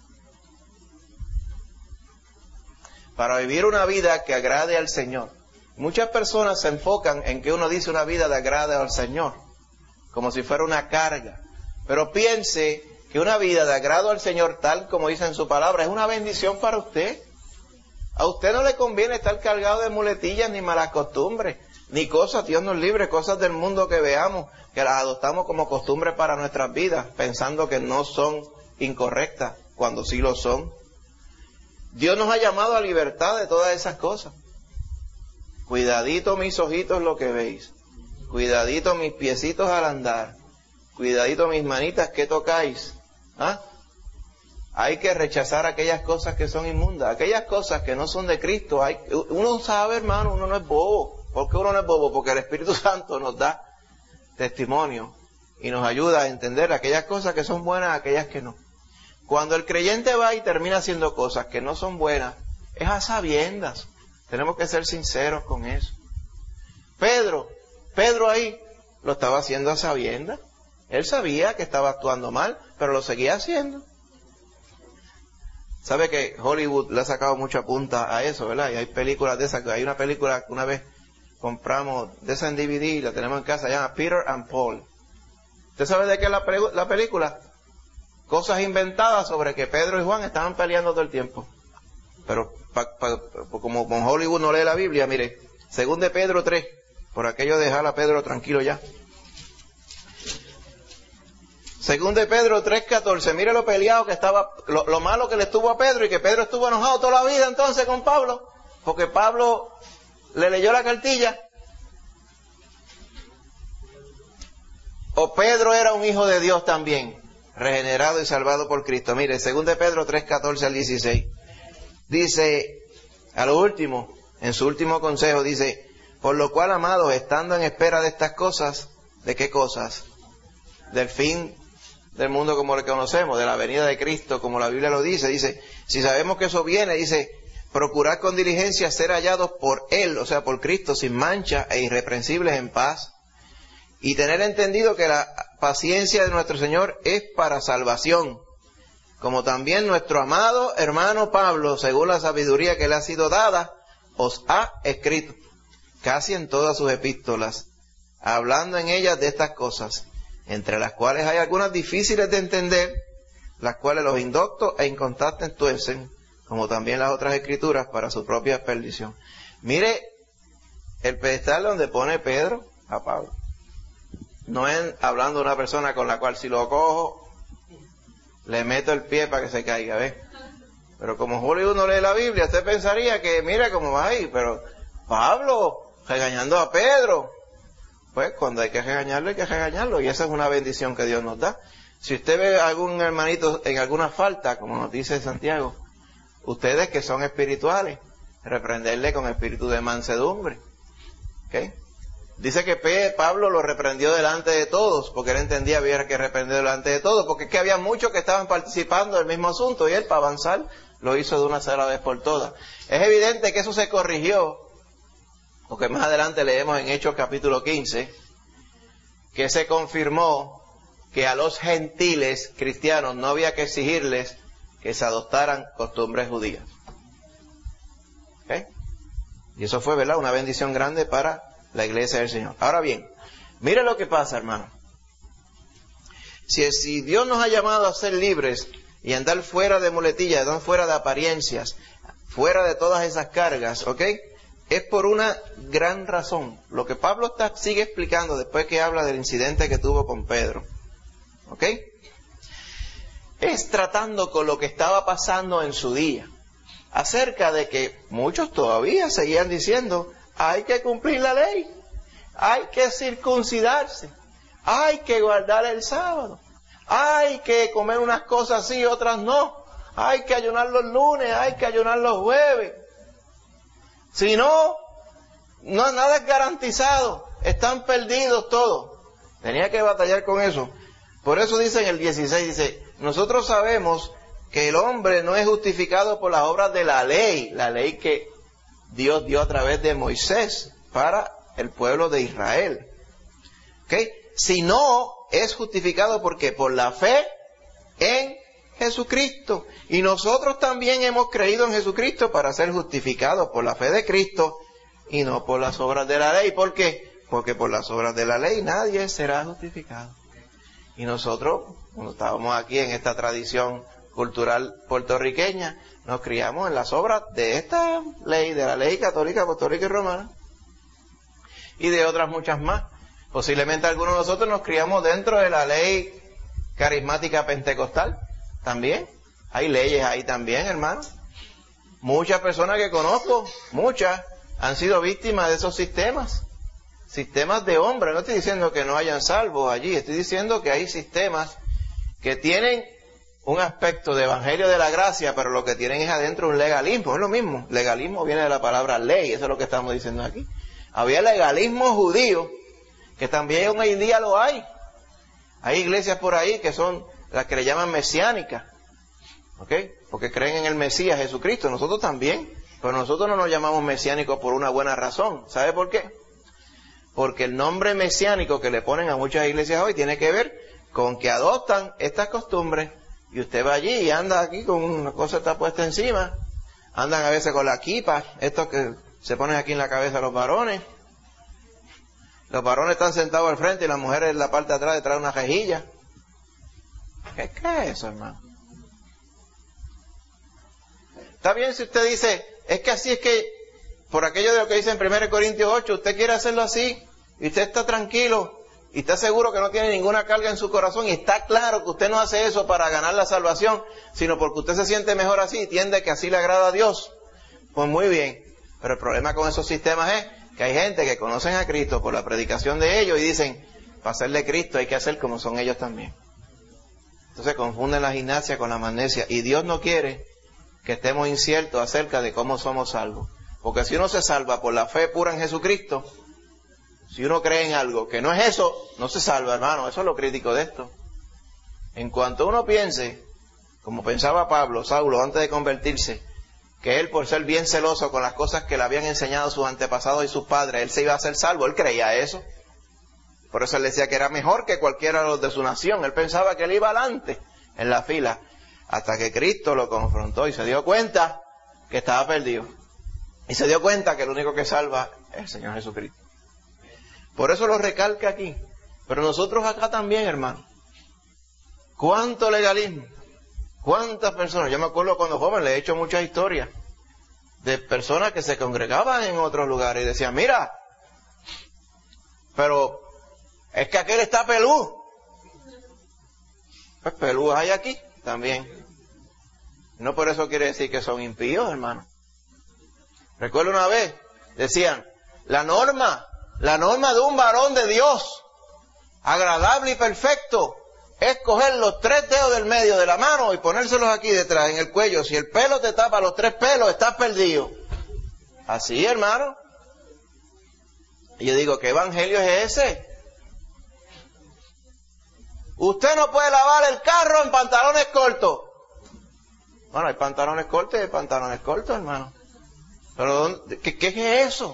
A: para vivir una vida que agrade al Señor. Muchas personas se enfocan en que uno dice una vida de agrado al Señor, como si fuera una carga. Pero piense que una vida de agrado al Señor, tal como dice en su palabra, es una bendición para usted. A usted no le conviene estar cargado de muletillas ni malas costumbres, ni cosas, Dios nos libre, cosas del mundo que veamos, que las adoptamos como costumbres para nuestras vidas, pensando que no son incorrectas, cuando sí lo son. Dios nos ha llamado a libertad de todas esas cosas. Cuidadito mis ojitos lo que veis, cuidadito mis piecitos al andar, cuidadito mis manitas que tocáis. ¿Ah? Hay que rechazar aquellas cosas que son inmundas, aquellas cosas que no son de Cristo. Uno sabe, hermano, uno no es bobo. ¿Por qué uno no es bobo? Porque el Espíritu Santo nos da testimonio y nos ayuda a entender aquellas cosas que son buenas, aquellas que no. Cuando el creyente va y termina haciendo cosas que no son buenas, es a sabiendas. Tenemos que ser sinceros con eso. Pedro ahí lo estaba haciendo a sabiendas. Él sabía que estaba actuando mal, pero lo seguía haciendo. Sabe que Hollywood le ha sacado mucha punta a eso, ¿verdad? Y hay películas de esas. Hay una película que una vez compramos de esa en DVD y la tenemos en casa, se llama Peter and Paul. ¿Usted sabe de qué es la película? Cosas inventadas sobre que Pedro y Juan estaban peleando todo el tiempo. Pero como con Hollywood no lee la Biblia, mire, 2 de Pedro 3, por aquello de dejar a Pedro tranquilo ya. 2 de Pedro 3:14, mire lo peleado que estaba, lo malo que le estuvo a Pedro, y que Pedro estuvo enojado toda la vida entonces con Pablo, porque Pablo le leyó la cartilla. O Pedro era un hijo de Dios también, regenerado y salvado por Cristo. Mire, 2 de Pedro 3:14 al 16, dice, a lo último, en su último consejo, dice, por lo cual, amados, estando en espera de estas cosas, ¿de qué cosas? Del fin del mundo como lo conocemos, de la venida de Cristo, como la Biblia lo dice. Dice, si sabemos que eso viene, dice, procurar con diligencia ser hallados por Él, o sea, por Cristo, sin mancha e irreprensibles en paz, y tener entendido que la paciencia de nuestro Señor es para salvación, como también nuestro amado hermano Pablo, según la sabiduría que le ha sido dada, os ha escrito, casi en todas sus epístolas, hablando en ellas de estas cosas, entre las cuales hay algunas difíciles de entender, las cuales los indoctos e inconstantes tuercen, como también las otras escrituras, para su propia perdición. Mire el pedestal donde pone Pedro a Pablo. No es hablando de una persona con la cual si lo cojo, le meto el pie para que se caiga, ¿ves? Pero como Hollywood no lee la Biblia, usted pensaría que, mira cómo va ahí, pero Pablo regañando a Pedro. Pues cuando hay que regañarlo, y esa es una bendición que Dios nos da. Si usted ve a algún hermanito en alguna falta, como nos dice Santiago, ustedes que son espirituales, reprenderle con espíritu de mansedumbre. ¿Okay? Dice que Pablo lo reprendió delante de todos, porque él entendía había que reprender delante de todos, porque es que había muchos que estaban participando del mismo asunto, y él, para avanzar, lo hizo de una sola vez por todas. Es evidente que eso se corrigió, porque más adelante leemos en Hechos capítulo 15, que se confirmó que a los gentiles cristianos no había que exigirles que se adoptaran costumbres judías. ¿Okay? Y eso fue, ¿verdad?, una bendición grande para la iglesia del Señor. Ahora bien, mire lo que pasa, hermano. Si Dios nos ha llamado a ser libres y andar fuera de muletillas, andar fuera de apariencias, fuera de todas esas cargas, ¿ok?, es por una gran razón. Lo que Pablo sigue explicando después que habla del incidente que tuvo con Pedro, ¿ok?, es tratando con lo que estaba pasando en su día, acerca de que muchos todavía seguían diciendo, hay que cumplir la ley, hay que circuncidarse, hay que guardar el sábado, hay que comer unas cosas sí, otras no, hay que ayunar los lunes, hay que ayunar los jueves. Si no, nada es garantizado, están perdidos todos. Tenía que batallar con eso. Por eso dice en el 16, dice, nosotros sabemos que el hombre no es justificado por las obras de la ley que Dios dio a través de Moisés para el pueblo de Israel. ¿Okay? Sino es justificado porque por la fe en Jesucristo. Y nosotros también hemos creído en Jesucristo para ser justificados por la fe de Cristo y no por las obras de la ley. ¿Por qué? Porque por las obras de la ley nadie será justificado. Y nosotros, cuando estábamos aquí en esta tradición cultural puertorriqueña, nos criamos en las obras de esta ley, de la ley católica, apostólica y romana, y de otras muchas más. Posiblemente algunos de nosotros nos criamos dentro de la ley carismática pentecostal, también. Hay leyes ahí también, hermano. Muchas personas que conozco, muchas, han sido víctimas de esos sistemas de hombres. No estoy diciendo que no hayan salvos allí, estoy diciendo que hay sistemas que tienen un aspecto de evangelio de la gracia, pero lo que tienen es adentro un legalismo. Es lo mismo, legalismo viene de la palabra ley, eso es lo que estamos diciendo aquí. Había legalismo judío, que también hoy en día lo hay. Hay iglesias por ahí que son las que le llaman mesiánicas, ¿ok?, porque creen en el Mesías Jesucristo. Nosotros también, pero nosotros no nos llamamos mesiánicos por una buena razón. ¿Sabe por qué? Porque el nombre mesiánico que le ponen a muchas iglesias hoy tiene que ver con que adoptan estas costumbres. Y usted va allí y anda aquí con una cosa que está puesta encima. Andan a veces con la kippah, estos que se ponen aquí en la cabeza los varones. Los varones están sentados al frente y las mujeres en la parte de atrás detrás de una rejilla. ¿Qué es eso, hermano? Está bien si usted dice, es que así es que, por aquello de lo que dice en 1 Corintios 8, usted quiere hacerlo así, y usted está tranquilo, y está seguro que no tiene ninguna carga en su corazón, y está claro que usted no hace eso para ganar la salvación, sino porque usted se siente mejor así, y entiende que así le agrada a Dios. Pues muy bien, pero el problema con esos sistemas es que hay gente que conocen a Cristo por la predicación de ellos, y dicen, para serle Cristo hay que hacer como son ellos también. Entonces confunden la gimnasia con la magnesia, y Dios no quiere que estemos inciertos acerca de cómo somos salvos. Porque si uno se salva por la fe pura en Jesucristo, si uno cree en algo que no es eso, no se salva, hermano. Eso es lo crítico de esto. En cuanto uno piense, como pensaba Saulo antes de convertirse, que él por ser bien celoso con las cosas que le habían enseñado sus antepasados y sus padres, él se iba a hacer salvo, él creía eso. Por eso él decía que era mejor que cualquiera de los de su nación. Él pensaba que él iba adelante en la fila, hasta que Cristo lo confrontó y se dio cuenta que estaba perdido. Y se dio cuenta que el único que salva es el Señor Jesucristo. Por eso lo recalca aquí. Pero nosotros acá también, hermano. ¿Cuánto legalismo? ¿Cuántas personas? Yo me acuerdo cuando joven, le he hecho muchas historias de personas que se congregaban en otros lugares y decían, mira, pero es que aquel está pelú. Pues pelú hay aquí también. No por eso quiere decir que son impíos, hermano. Recuerdo una vez, decían, la norma de un varón de Dios, agradable y perfecto, es coger los 3 dedos del medio de la mano y ponérselos aquí detrás, en el cuello. Si el pelo te tapa los 3 pelos, estás perdido. Así, hermano. Y yo digo, ¿qué evangelio es ese? Usted no puede lavar el carro en pantalones cortos. Bueno, hay pantalones cortos y hay pantalones cortos, hermano. Pero ¿qué es eso?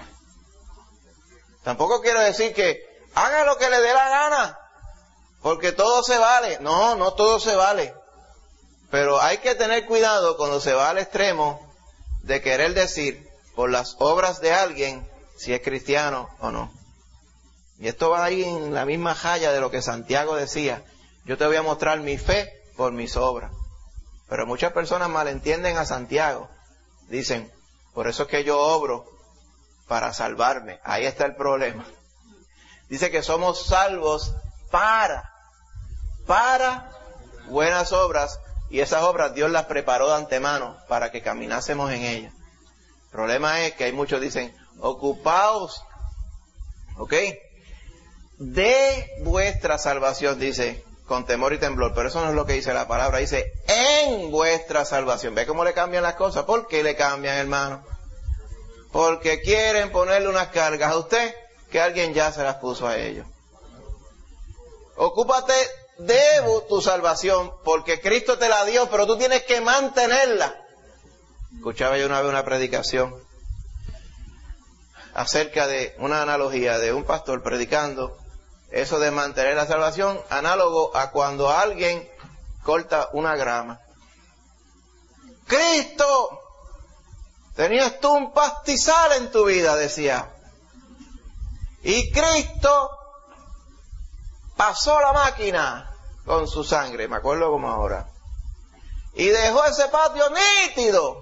A: Tampoco quiero decir que haga lo que le dé la gana, porque todo se vale. No, no todo se vale. Pero hay que tener cuidado cuando se va al extremo de querer decir por las obras de alguien si es cristiano o no. Y esto va ahí en la misma jaya de lo que Santiago decía. Yo te voy a mostrar mi fe por mis obras. Pero muchas personas malentienden a Santiago. Dicen, por eso es que yo obro para salvarme. Ahí está el problema. Dice que somos salvos para buenas obras, y esas obras Dios las preparó de antemano para que caminásemos en ellas. El problema es que hay muchos dicen, ocupaos, ¿ok? De vuestra salvación, dice, con temor y temblor, pero eso no es lo que dice la palabra, dice, en vuestra salvación. ¿Ve cómo le cambian las cosas? ¿Por qué le cambian, hermano? Porque quieren ponerle unas cargas a usted que alguien ya se las puso a ellos. Ocúpate de tu salvación, porque Cristo te la dio, pero tú tienes que mantenerla. Escuchaba yo una vez una predicación acerca de una analogía de un pastor predicando eso de mantener la salvación, análogo a cuando alguien corta una grama. Cristo, tenías tú un pastizal en tu vida, decía, y Cristo pasó la máquina con su sangre, me acuerdo como ahora, y dejó ese patio nítido.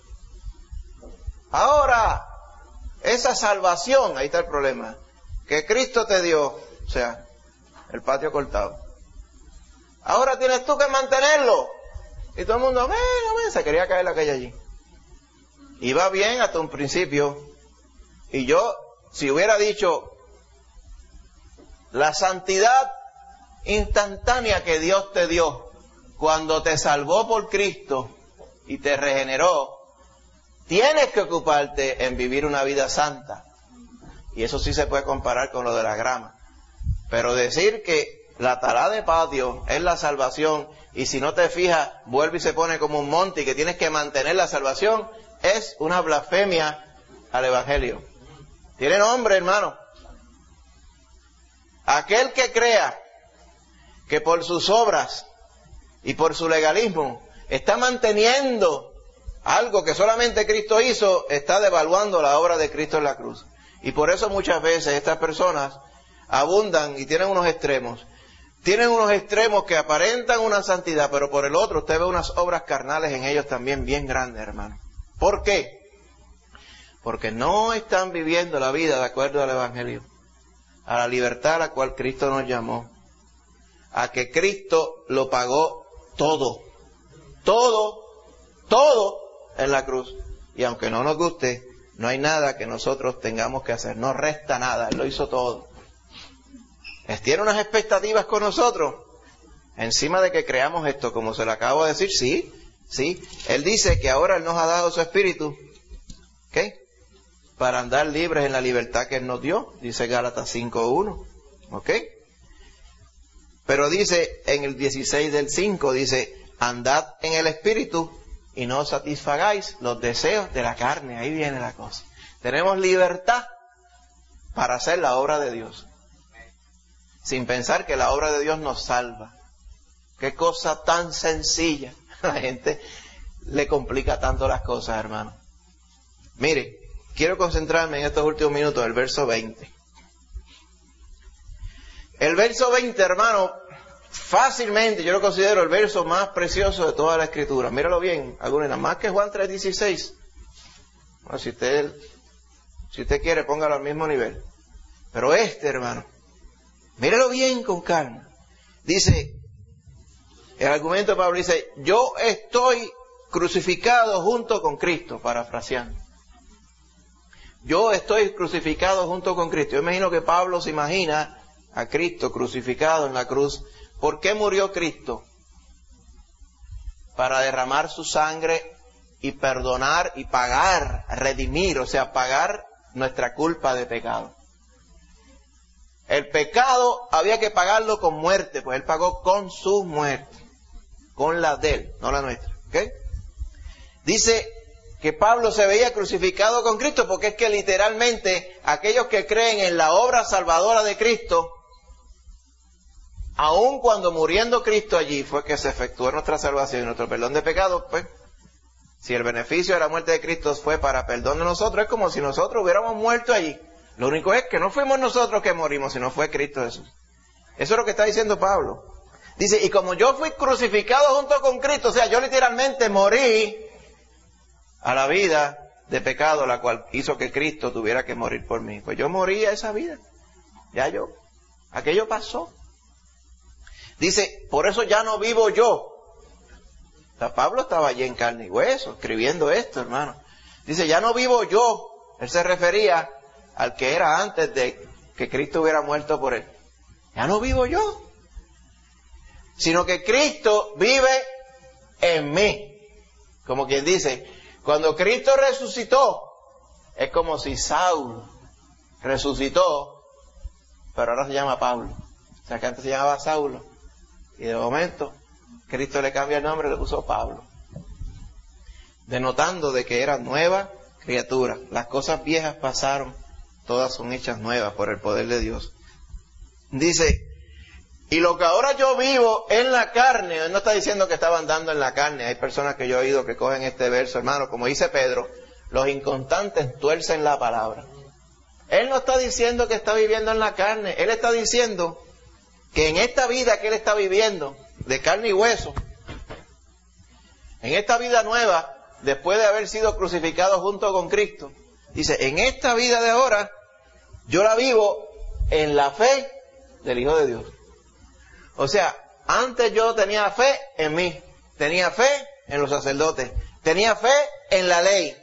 A: Ahora, esa salvación, ahí está el problema, que Cristo te dio, o sea, el patio cortado. Ahora tienes tú que mantenerlo. Y todo el mundo, se quería caer la calle allí. Iba bien hasta un principio. Y yo, si hubiera dicho, la santidad instantánea que Dios te dio cuando te salvó por Cristo y te regeneró, tienes que ocuparte en vivir una vida santa. Y eso sí se puede comparar con lo de la grama. Pero decir que la talá de patio es la salvación, y si no te fijas, vuelve y se pone como un monte y que tienes que mantener la salvación, es una blasfemia al Evangelio. Tiene nombre, hermano. Aquel que crea que por sus obras y por su legalismo está manteniendo algo que solamente Cristo hizo, está devaluando la obra de Cristo en la cruz. Y por eso muchas veces estas personas abundan y tienen unos extremos. Tienen unos extremos que aparentan una santidad, pero por el otro usted ve unas obras carnales en ellos también bien grandes, hermano. ¿Por qué? Porque no están viviendo la vida de acuerdo al Evangelio, a la libertad a la cual Cristo nos llamó, a que Cristo lo pagó todo en la cruz. Y aunque no nos guste, no hay nada que nosotros tengamos que hacer, no resta nada, Él lo hizo todo. Él tiene unas expectativas con nosotros, encima de que creamos esto, como se lo acabo de decir, sí. Él dice que ahora Él nos ha dado su Espíritu, ¿ok?, para andar libres en la libertad que Él nos dio, dice Gálatas 5:1, ¿ok? Pero dice en el 16 del 5, dice, andad en el Espíritu y no satisfagáis los deseos de la carne. Ahí viene la cosa. Tenemos libertad para hacer la obra de Dios, sin pensar que la obra de Dios nos salva. Qué cosa tan sencilla. La gente le complica tanto las cosas, hermano. Mire, quiero concentrarme en estos últimos minutos en el verso 20. El verso 20, hermano, fácilmente yo lo considero el verso más precioso de toda la Escritura. Míralo bien, alguna más que Juan 3:16. Bueno, si usted quiere, póngalo al mismo nivel. Pero hermano, míralo bien con calma. Dice, el argumento de Pablo dice, yo estoy crucificado junto con Cristo, parafraseando. Yo estoy crucificado junto con Cristo. Yo imagino que Pablo se imagina a Cristo crucificado en la cruz. ¿Por qué murió Cristo? Para derramar su sangre y perdonar y pagar, redimir, o sea, pagar nuestra culpa de pecado. El pecado había que pagarlo con muerte, pues Él pagó con su muerte, con la de Él, no la nuestra. ¿Okay? Dice que Pablo se veía crucificado con Cristo porque es que literalmente aquellos que creen en la obra salvadora de Cristo, aun cuando muriendo Cristo allí fue que se efectuó nuestra salvación y nuestro perdón de pecados, pues, si el beneficio de la muerte de Cristo fue para perdón de nosotros, es como si nosotros hubiéramos muerto allí. Lo único es que no fuimos nosotros que morimos, sino fue Cristo Jesús. Eso es lo que está diciendo Pablo. Dice, y como yo fui crucificado junto con Cristo, o sea, yo literalmente morí a la vida de pecado, la cual hizo que Cristo tuviera que morir por mí. Pues yo morí a esa vida. Aquello pasó. Dice, por eso ya no vivo yo. O sea, Pablo estaba allí en carne y hueso, escribiendo esto, hermano. Dice, ya no vivo yo. Él se refería al que era antes de que Cristo hubiera muerto por él. Ya no vivo yo, sino que Cristo vive en mí. Como quien dice, cuando Cristo resucitó, es como si Saúl resucitó, pero ahora se llama Pablo. O sea, que antes se llamaba Saulo. Y de momento, Cristo le cambia el nombre y le puso Pablo. Denotando de que era nueva criatura. Las cosas viejas pasaron, todas son hechas nuevas por el poder de Dios. Dice, y lo que ahora yo vivo en la carne, él no está diciendo que estaba andando en la carne. Hay personas que yo he oído que cogen este verso, hermano, como dice Pedro, los inconstantes tuercen la palabra. Él no está diciendo que está viviendo en la carne, él está diciendo que en esta vida que él está viviendo, de carne y hueso, en esta vida nueva, después de haber sido crucificado junto con Cristo, dice, en esta vida de ahora, yo la vivo en la fe del Hijo de Dios. O sea, antes yo tenía fe en mí, tenía fe en los sacerdotes, tenía fe en la ley.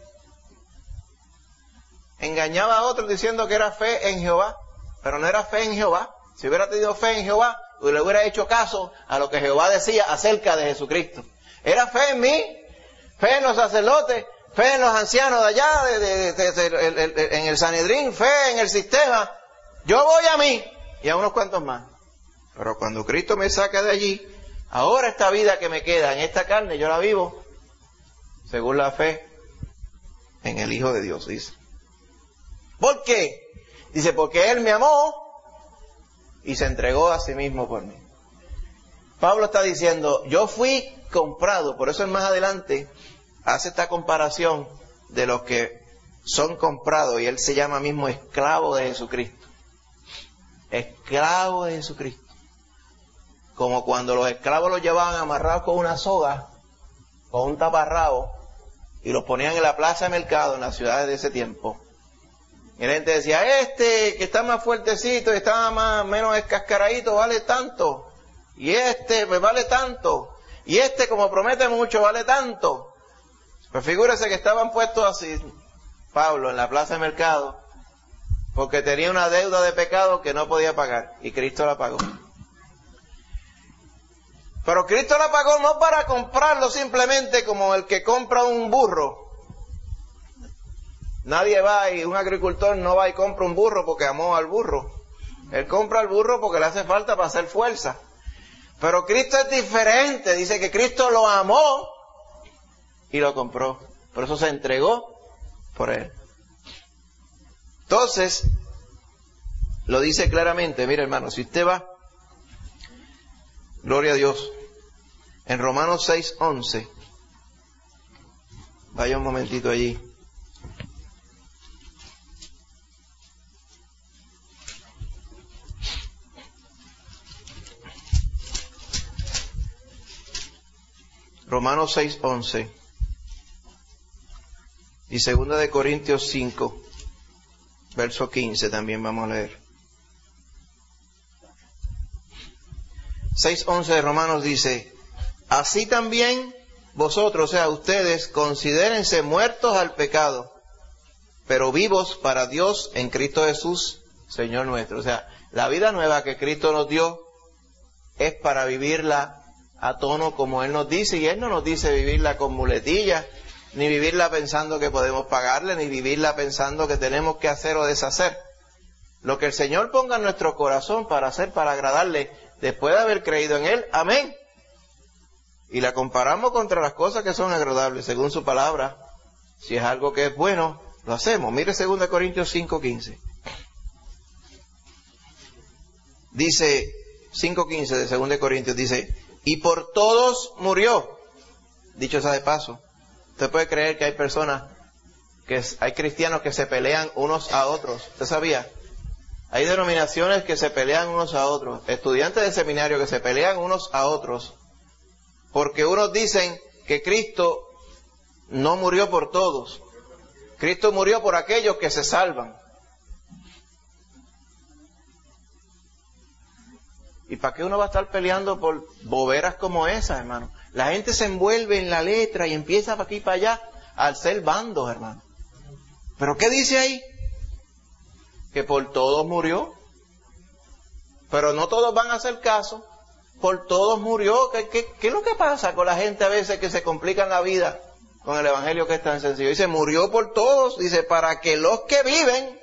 A: Engañaba a otros diciendo que era fe en Jehová, pero no era fe en Jehová. Si hubiera tenido fe en Jehová, le hubiera hecho caso a lo que Jehová decía acerca de Jesucristo. Era fe en mí, fe en los sacerdotes, fe en los ancianos de allá, en el Sanedrín, fe en el sistema. Yo voy a mí y a unos cuantos más. Pero cuando Cristo me saca de allí, ahora esta vida que me queda en esta carne, yo la vivo según la fe en el Hijo de Dios, dice. ¿Por qué? Dice, porque Él me amó y se entregó a sí mismo por mí. Pablo está diciendo, yo fui comprado, por eso es más adelante, hace esta comparación de los que son comprados, y él se llama mismo esclavo de Jesucristo. Esclavo de Jesucristo. Como cuando los esclavos los llevaban amarrados con una soga, con un taparrabo, y los ponían en la plaza de mercado en las ciudades de ese tiempo. Y la gente decía, que está más fuertecito y está menos escascaradito, vale tanto. Y pues vale tanto. Y como promete mucho, vale tanto. Pues figúrese que estaban puestos así, Pablo, en la plaza de mercado, porque tenía una deuda de pecado que no podía pagar. Y Cristo la pagó. Pero Cristo la pagó no para comprarlo simplemente como el que compra un burro. Nadie va y un agricultor no va y compra un burro porque amó al burro. Él compra el burro porque le hace falta para hacer fuerza. Pero Cristo es diferente. Dice que Cristo lo amó y lo compró. Por eso se entregó por él. Entonces, lo dice claramente. Mira, hermano, si usted va, gloria a Dios, en Romanos 6:11, vaya un momentito allí. Romanos 6:11 y 2 de Corintios 5, verso 15 también vamos a leer. 6:11 de Romanos dice: así también vosotros, o sea, ustedes, considérense muertos al pecado, pero vivos para Dios en Cristo Jesús, Señor nuestro. O sea, la vida nueva que Cristo nos dio es para vivirla a tono como Él nos dice, y Él no nos dice vivirla con muletillas, ni vivirla pensando que podemos pagarle, ni vivirla pensando que tenemos que hacer o deshacer. Lo que el Señor ponga en nuestro corazón para hacer, para agradarle, después de haber creído en Él, amén. Y la comparamos contra las cosas que son agradables, según su palabra. Si es algo que es bueno, lo hacemos. Mire 2 Corintios 5:15. Dice, 5:15 de 2 Corintios, dice: y por todos murió. Dicho sea de paso, usted puede creer que hay personas, hay cristianos que se pelean unos a otros. ¿Usted sabía? Hay denominaciones que se pelean unos a otros, estudiantes de seminario que se pelean unos a otros, porque unos dicen que Cristo no murió por todos. Cristo murió por aquellos que se salvan. ¿Y para qué uno va a estar peleando por boberas como esas, hermano? La gente se envuelve en la letra y empieza para aquí y para allá al ser bandos, hermano. ¿Pero qué dice ahí? Que por todos murió. Pero no todos van a hacer caso. Por todos murió. ¿Qué es lo que pasa con la gente a veces que se complican la vida con el evangelio que es tan sencillo? Dice, murió por todos. Dice, para que los que viven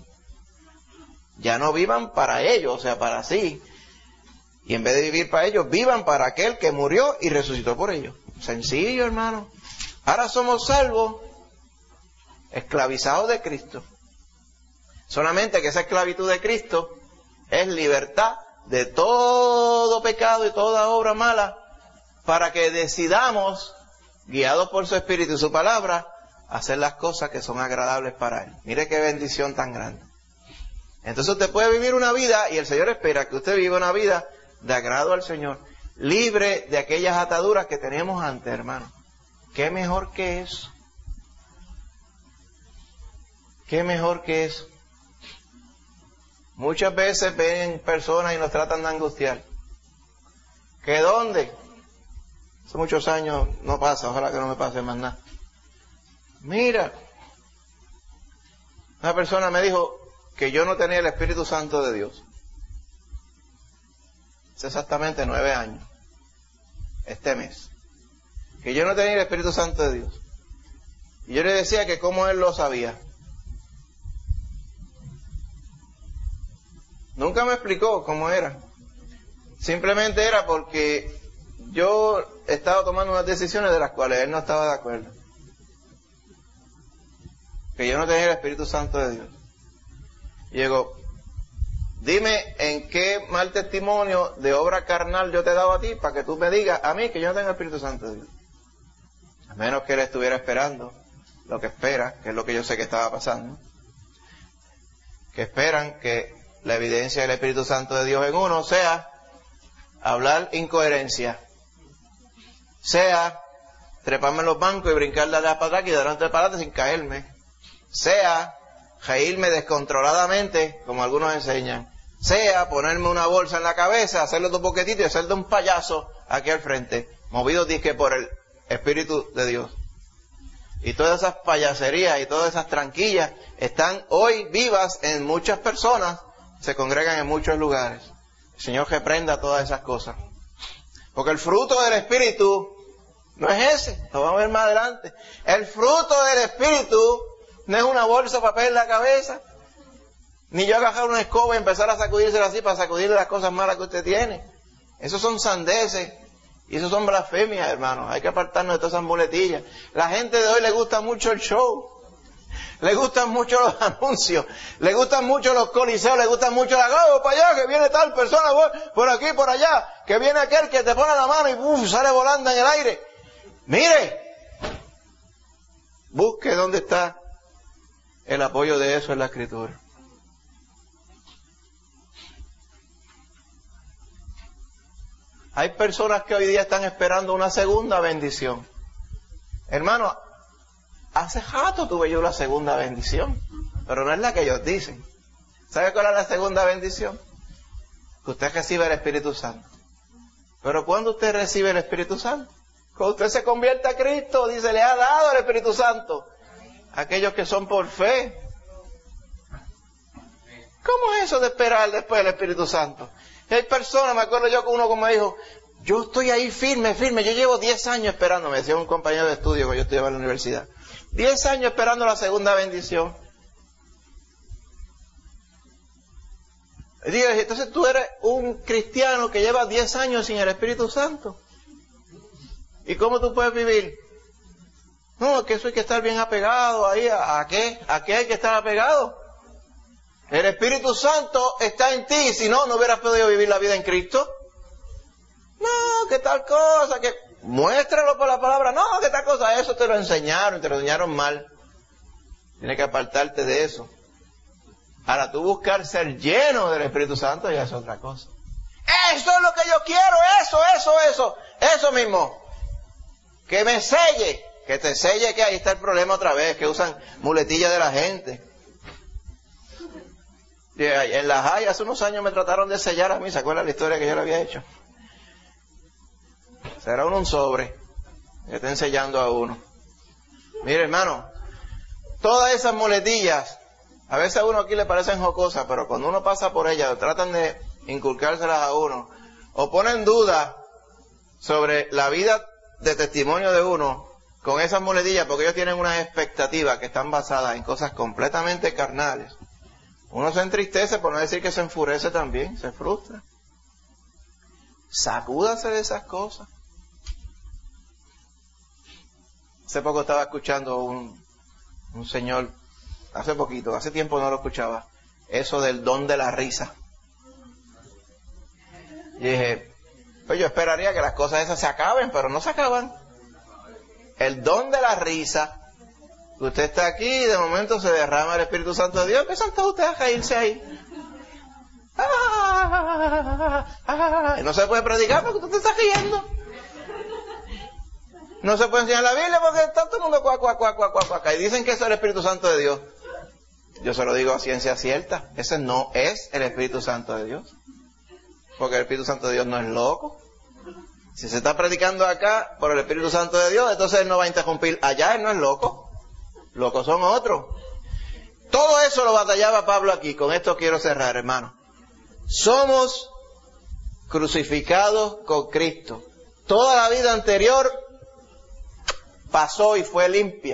A: ya no vivan para ellos, o sea, para sí. Y en vez de vivir para ellos, vivan para aquel que murió y resucitó por ellos. Sencillo, hermano. Ahora somos salvos, esclavizados de Cristo. Solamente que esa esclavitud de Cristo es libertad de todo pecado y toda obra mala, para que decidamos, guiados por su Espíritu y su palabra, hacer las cosas que son agradables para Él. Mire qué bendición tan grande. Entonces usted puede vivir una vida, y el Señor espera que usted viva una vida de agrado al Señor, libre de aquellas ataduras que tenemos antes, hermano. ¿Qué mejor que eso? ¿Qué mejor que eso? Muchas veces ven personas y nos tratan de angustiar. ¿Que dónde? Hace muchos años no pasa, ojalá que no me pase más nada. Mira, una persona me dijo que yo no tenía el Espíritu Santo de Dios. Hace exactamente 9 años, este mes, que yo no tenía el Espíritu Santo de Dios. Y yo le decía que cómo él lo sabía. Nunca me explicó cómo era. Simplemente era porque yo estaba tomando unas decisiones de las cuales él no estaba de acuerdo. Que yo no tenía el Espíritu Santo de Dios. Y digo, dime en qué mal testimonio de obra carnal yo te he dado a ti para que tú me digas a mí que yo no tengo el Espíritu Santo de Dios. A menos que él estuviera esperando lo que espera, que es lo que yo sé que estaba pasando. Que esperan que la evidencia del Espíritu Santo de Dios en uno sea hablar incoherencia, sea treparme en los bancos y brincar de allá para atrás y delante para adelante sin caerme, sea reírme descontroladamente, como algunos enseñan, sea ponerme una bolsa en la cabeza, hacerle dos boquetitos y hacer de un payaso aquí al frente, movido disque por el Espíritu de Dios. Y todas esas payaserías y todas esas tranquillas están hoy vivas en muchas personas, se congregan en muchos lugares. El Señor reprenda todas esas cosas. Porque el fruto del Espíritu no es ese, lo vamos a ver más adelante. El fruto del Espíritu no es una bolsa de papel en la cabeza, Ni yo agarrar una escoba y empezar a sacudírsela así para sacudirle las cosas malas que usted tiene. Esos son sandeces y esos son blasfemias, hermanos. Hay que apartarnos de todas esas muletillas. La gente de hoy le gusta mucho el show. Le gustan mucho los anuncios. Le gustan mucho los coliseos. Le gustan mucho la para allá, que viene tal persona, por aquí, por allá. Que viene aquel que te pone la mano y sale volando en el aire. Mire. Busque dónde está el apoyo de eso en la Escritura. Hay personas que hoy día están esperando una segunda bendición. Hermano, hace rato tuve yo la segunda bendición, pero no es la que ellos dicen. ¿Sabe cuál es la segunda bendición? Que usted recibe el Espíritu Santo. Pero ¿cuándo usted recibe el Espíritu Santo? Cuando usted se convierte a Cristo, dice, le ha dado el Espíritu Santo a aquellos que son por fe. ¿Cómo es eso de esperar después del Espíritu Santo? Hay personas, me acuerdo yo con uno como me dijo, yo estoy ahí firme, yo llevo 10 años esperando, me decía un compañero de estudio cuando yo estudiaba en la universidad, 10 años esperando la segunda bendición. Y digo, entonces tú eres un cristiano que lleva 10 años sin el Espíritu Santo. ¿Y cómo tú puedes vivir? No, que eso hay que estar bien apegado ahí, ¿a qué? ¿A qué hay que estar apegado? El Espíritu Santo está en ti, si no, no hubieras podido vivir la vida en Cristo. No, que tal cosa, que muéstralo por la palabra. No, que tal cosa, eso te lo enseñaron mal. Tienes que apartarte de eso. Ahora, tú buscar ser lleno del Espíritu Santo ya es otra cosa. Eso es lo que yo quiero, eso mismo. Que me selle, que te selle, que ahí está el problema otra vez, que usan muletillas de la gente. En la Jaya hace unos años me trataron de sellar a mí, ¿se acuerdan la historia que yo le había hecho? Será un sobre que está ensellando a uno. Mire, hermano, todas esas muletillas, a veces a uno aquí le parecen jocosas, pero cuando uno pasa por ellas, tratan de inculcárselas a uno, o ponen duda sobre la vida de testimonio de uno con esas muletillas, porque ellos tienen unas expectativas que están basadas en cosas completamente carnales. Uno se entristece, por no decir que se enfurece también, se frustra. Sacúdase de esas cosas. Hace poco estaba escuchando un señor, hace tiempo no lo escuchaba, eso del don de la risa. Y dije, pues yo esperaría que las cosas esas se acaben, pero no se acaban. El don de la risa. Usted está aquí y de momento se derrama el Espíritu Santo de Dios. Empiezan todos ustedes a reírse ahí. Y no se puede predicar porque usted está riendo. No se puede enseñar la Biblia porque está todo el mundo cuac. Y dicen que eso es el Espíritu Santo de Dios. Yo se lo digo a ciencia cierta. Ese no es el Espíritu Santo de Dios. Porque el Espíritu Santo de Dios no es loco. Si se está predicando acá por el Espíritu Santo de Dios, entonces Él no va a interrumpir allá, Él no es loco. Locos son otros. Todo eso lo batallaba Pablo aquí. Con esto quiero cerrar, hermano. Somos crucificados con Cristo. Toda la vida anterior pasó y fue limpia.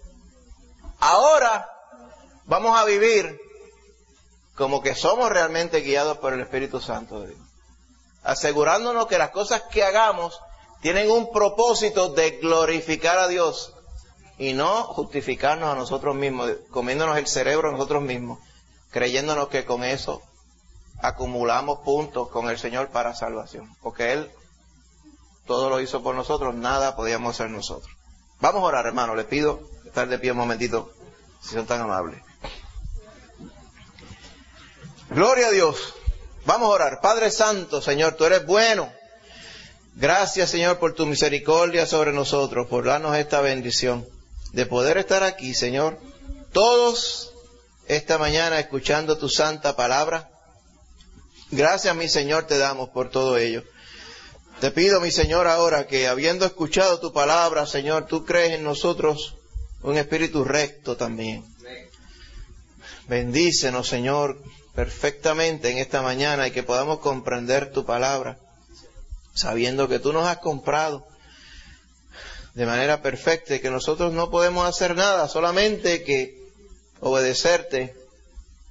A: Ahora vamos a vivir como que somos realmente guiados por el Espíritu Santo de Dios. Asegurándonos que las cosas que hagamos tienen un propósito de glorificar a Dios. Y no justificarnos a nosotros mismos, comiéndonos el cerebro a nosotros mismos, creyéndonos que con eso acumulamos puntos con el Señor para salvación. Porque Él todo lo hizo por nosotros, nada podíamos hacer nosotros. Vamos a orar, hermano, les pido estar de pie un momentito, si son tan amables. Gloria a Dios. Vamos a orar. Padre Santo, Señor, tú eres bueno. Gracias, Señor, por tu misericordia sobre nosotros, por darnos esta bendición de poder estar aquí, Señor, todos esta mañana escuchando tu santa palabra. Gracias, mi Señor, te damos por todo ello. Te pido, mi Señor, ahora que habiendo escuchado tu palabra, Señor, tú crees en nosotros un espíritu recto también. Bendícenos, Señor, perfectamente en esta mañana y que podamos comprender tu palabra, sabiendo que tú nos has comprado de manera perfecta y que nosotros no podemos hacer nada, solamente que obedecerte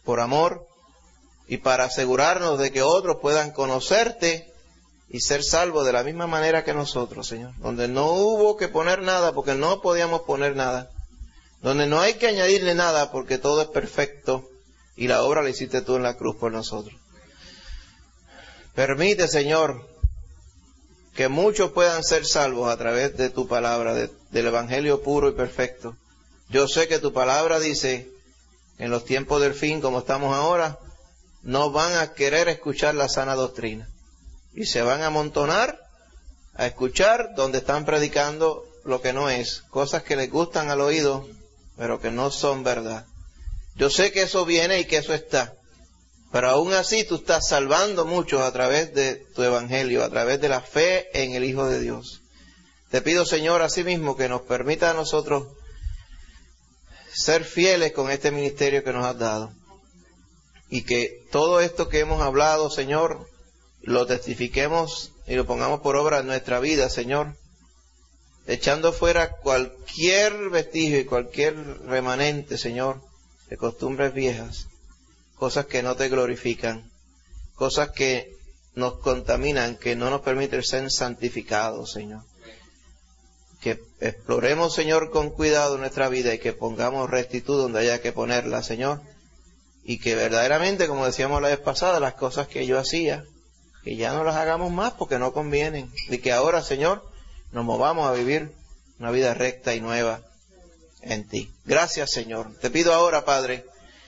A: por amor y para asegurarnos de que otros puedan conocerte y ser salvos de la misma manera que nosotros, Señor. Donde no hubo que poner nada porque no podíamos poner nada. Donde no hay que añadirle nada porque todo es perfecto y la obra la hiciste tú en la cruz por nosotros. Permite, Señor, que muchos puedan ser salvos a través de tu palabra, del Evangelio puro y perfecto. Yo sé que tu palabra dice, en los tiempos del fin, como estamos ahora, no van a querer escuchar la sana doctrina. Y se van a amontonar a escuchar donde están predicando lo que no es, cosas que les gustan al oído, pero que no son verdad. Yo sé que eso viene y que eso está, pero aún así tú estás salvando muchos a través de tu evangelio, a través de la fe en el Hijo de Dios. Te pido, Señor, asimismo que nos permita a nosotros ser fieles con este ministerio que nos has dado. Y que todo esto que hemos hablado, Señor, lo testifiquemos y lo pongamos por obra en nuestra vida, Señor. Echando fuera cualquier vestigio y cualquier remanente, Señor, de costumbres viejas. Cosas que no te glorifican. Cosas que nos contaminan, que no nos permiten ser santificados, Señor. Que exploremos, Señor, con cuidado nuestra vida y que pongamos rectitud donde haya que ponerla, Señor. Y que verdaderamente, como decíamos la vez pasada, las cosas que yo hacía, que ya no las hagamos más porque no convienen. Y que ahora, Señor, nos movamos a vivir una vida recta y nueva en ti. Gracias, Señor. Te pido ahora, Padre,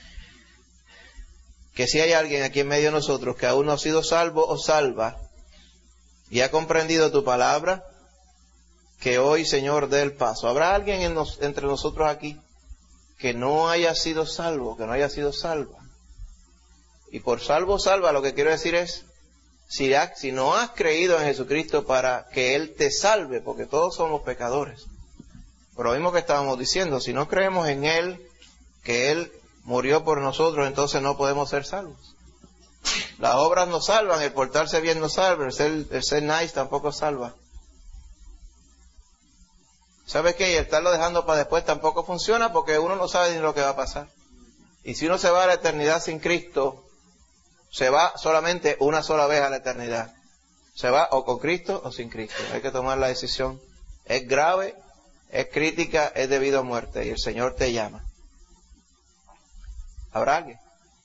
A: que si hay alguien aquí en medio de nosotros que aún no ha sido salvo o salva y ha comprendido tu palabra, que hoy, Señor, dé el paso. ¿Habrá alguien entre nosotros aquí que no haya sido salvo, que no haya sido salva? Y por salvo o salva lo que quiero decir es, si no has creído en Jesucristo para que Él te salve, porque todos somos pecadores. Por lo mismo que estábamos diciendo, si no creemos en Él, que Él murió por nosotros, entonces no podemos ser salvos. Las obras nos salvan, el portarse bien nos salva, el ser nice tampoco salva. ¿Sabes qué? Y el estarlo dejando para después tampoco funciona porque uno no sabe ni lo que va a pasar. Y si uno se va a la eternidad sin Cristo, se va solamente una sola vez a la eternidad. Se va o con Cristo o sin Cristo. Hay que tomar la decisión. Es grave, es crítica, es debido a muerte. Y el Señor te llama. ¿Habrá alguien?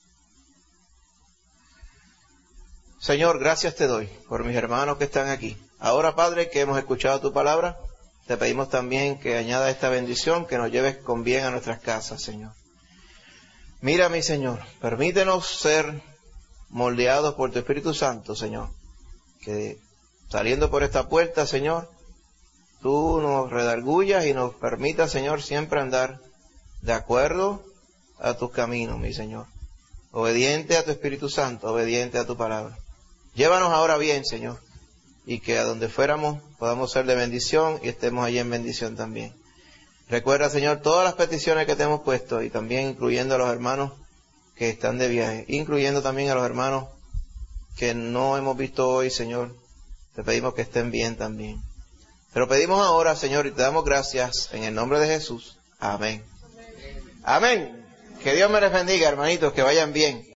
A: Señor, gracias te doy por mis hermanos que están aquí. Ahora, Padre, que hemos escuchado tu palabra, te pedimos también que añada esta bendición, que nos lleves con bien a nuestras casas, Señor. Mira, mi Señor, permítenos ser moldeados por tu Espíritu Santo, Señor. Que saliendo por esta puerta, Señor, tú nos redargullas y nos permitas, Señor, siempre andar de acuerdo a tus caminos, mi Señor. Obediente a tu Espíritu Santo, obediente a tu palabra. Llévanos ahora bien, Señor, y que a donde fuéramos podamos ser de bendición y estemos allí en bendición también. Recuerda, Señor, todas las peticiones que te hemos puesto y también incluyendo a los hermanos que están de viaje, incluyendo también a los hermanos que no hemos visto hoy, Señor. Te pedimos que estén bien también. Te lo pedimos ahora, Señor, y te damos gracias en el nombre de Jesús. Amén. Amén. Que Dios me les bendiga, hermanitos, que vayan bien.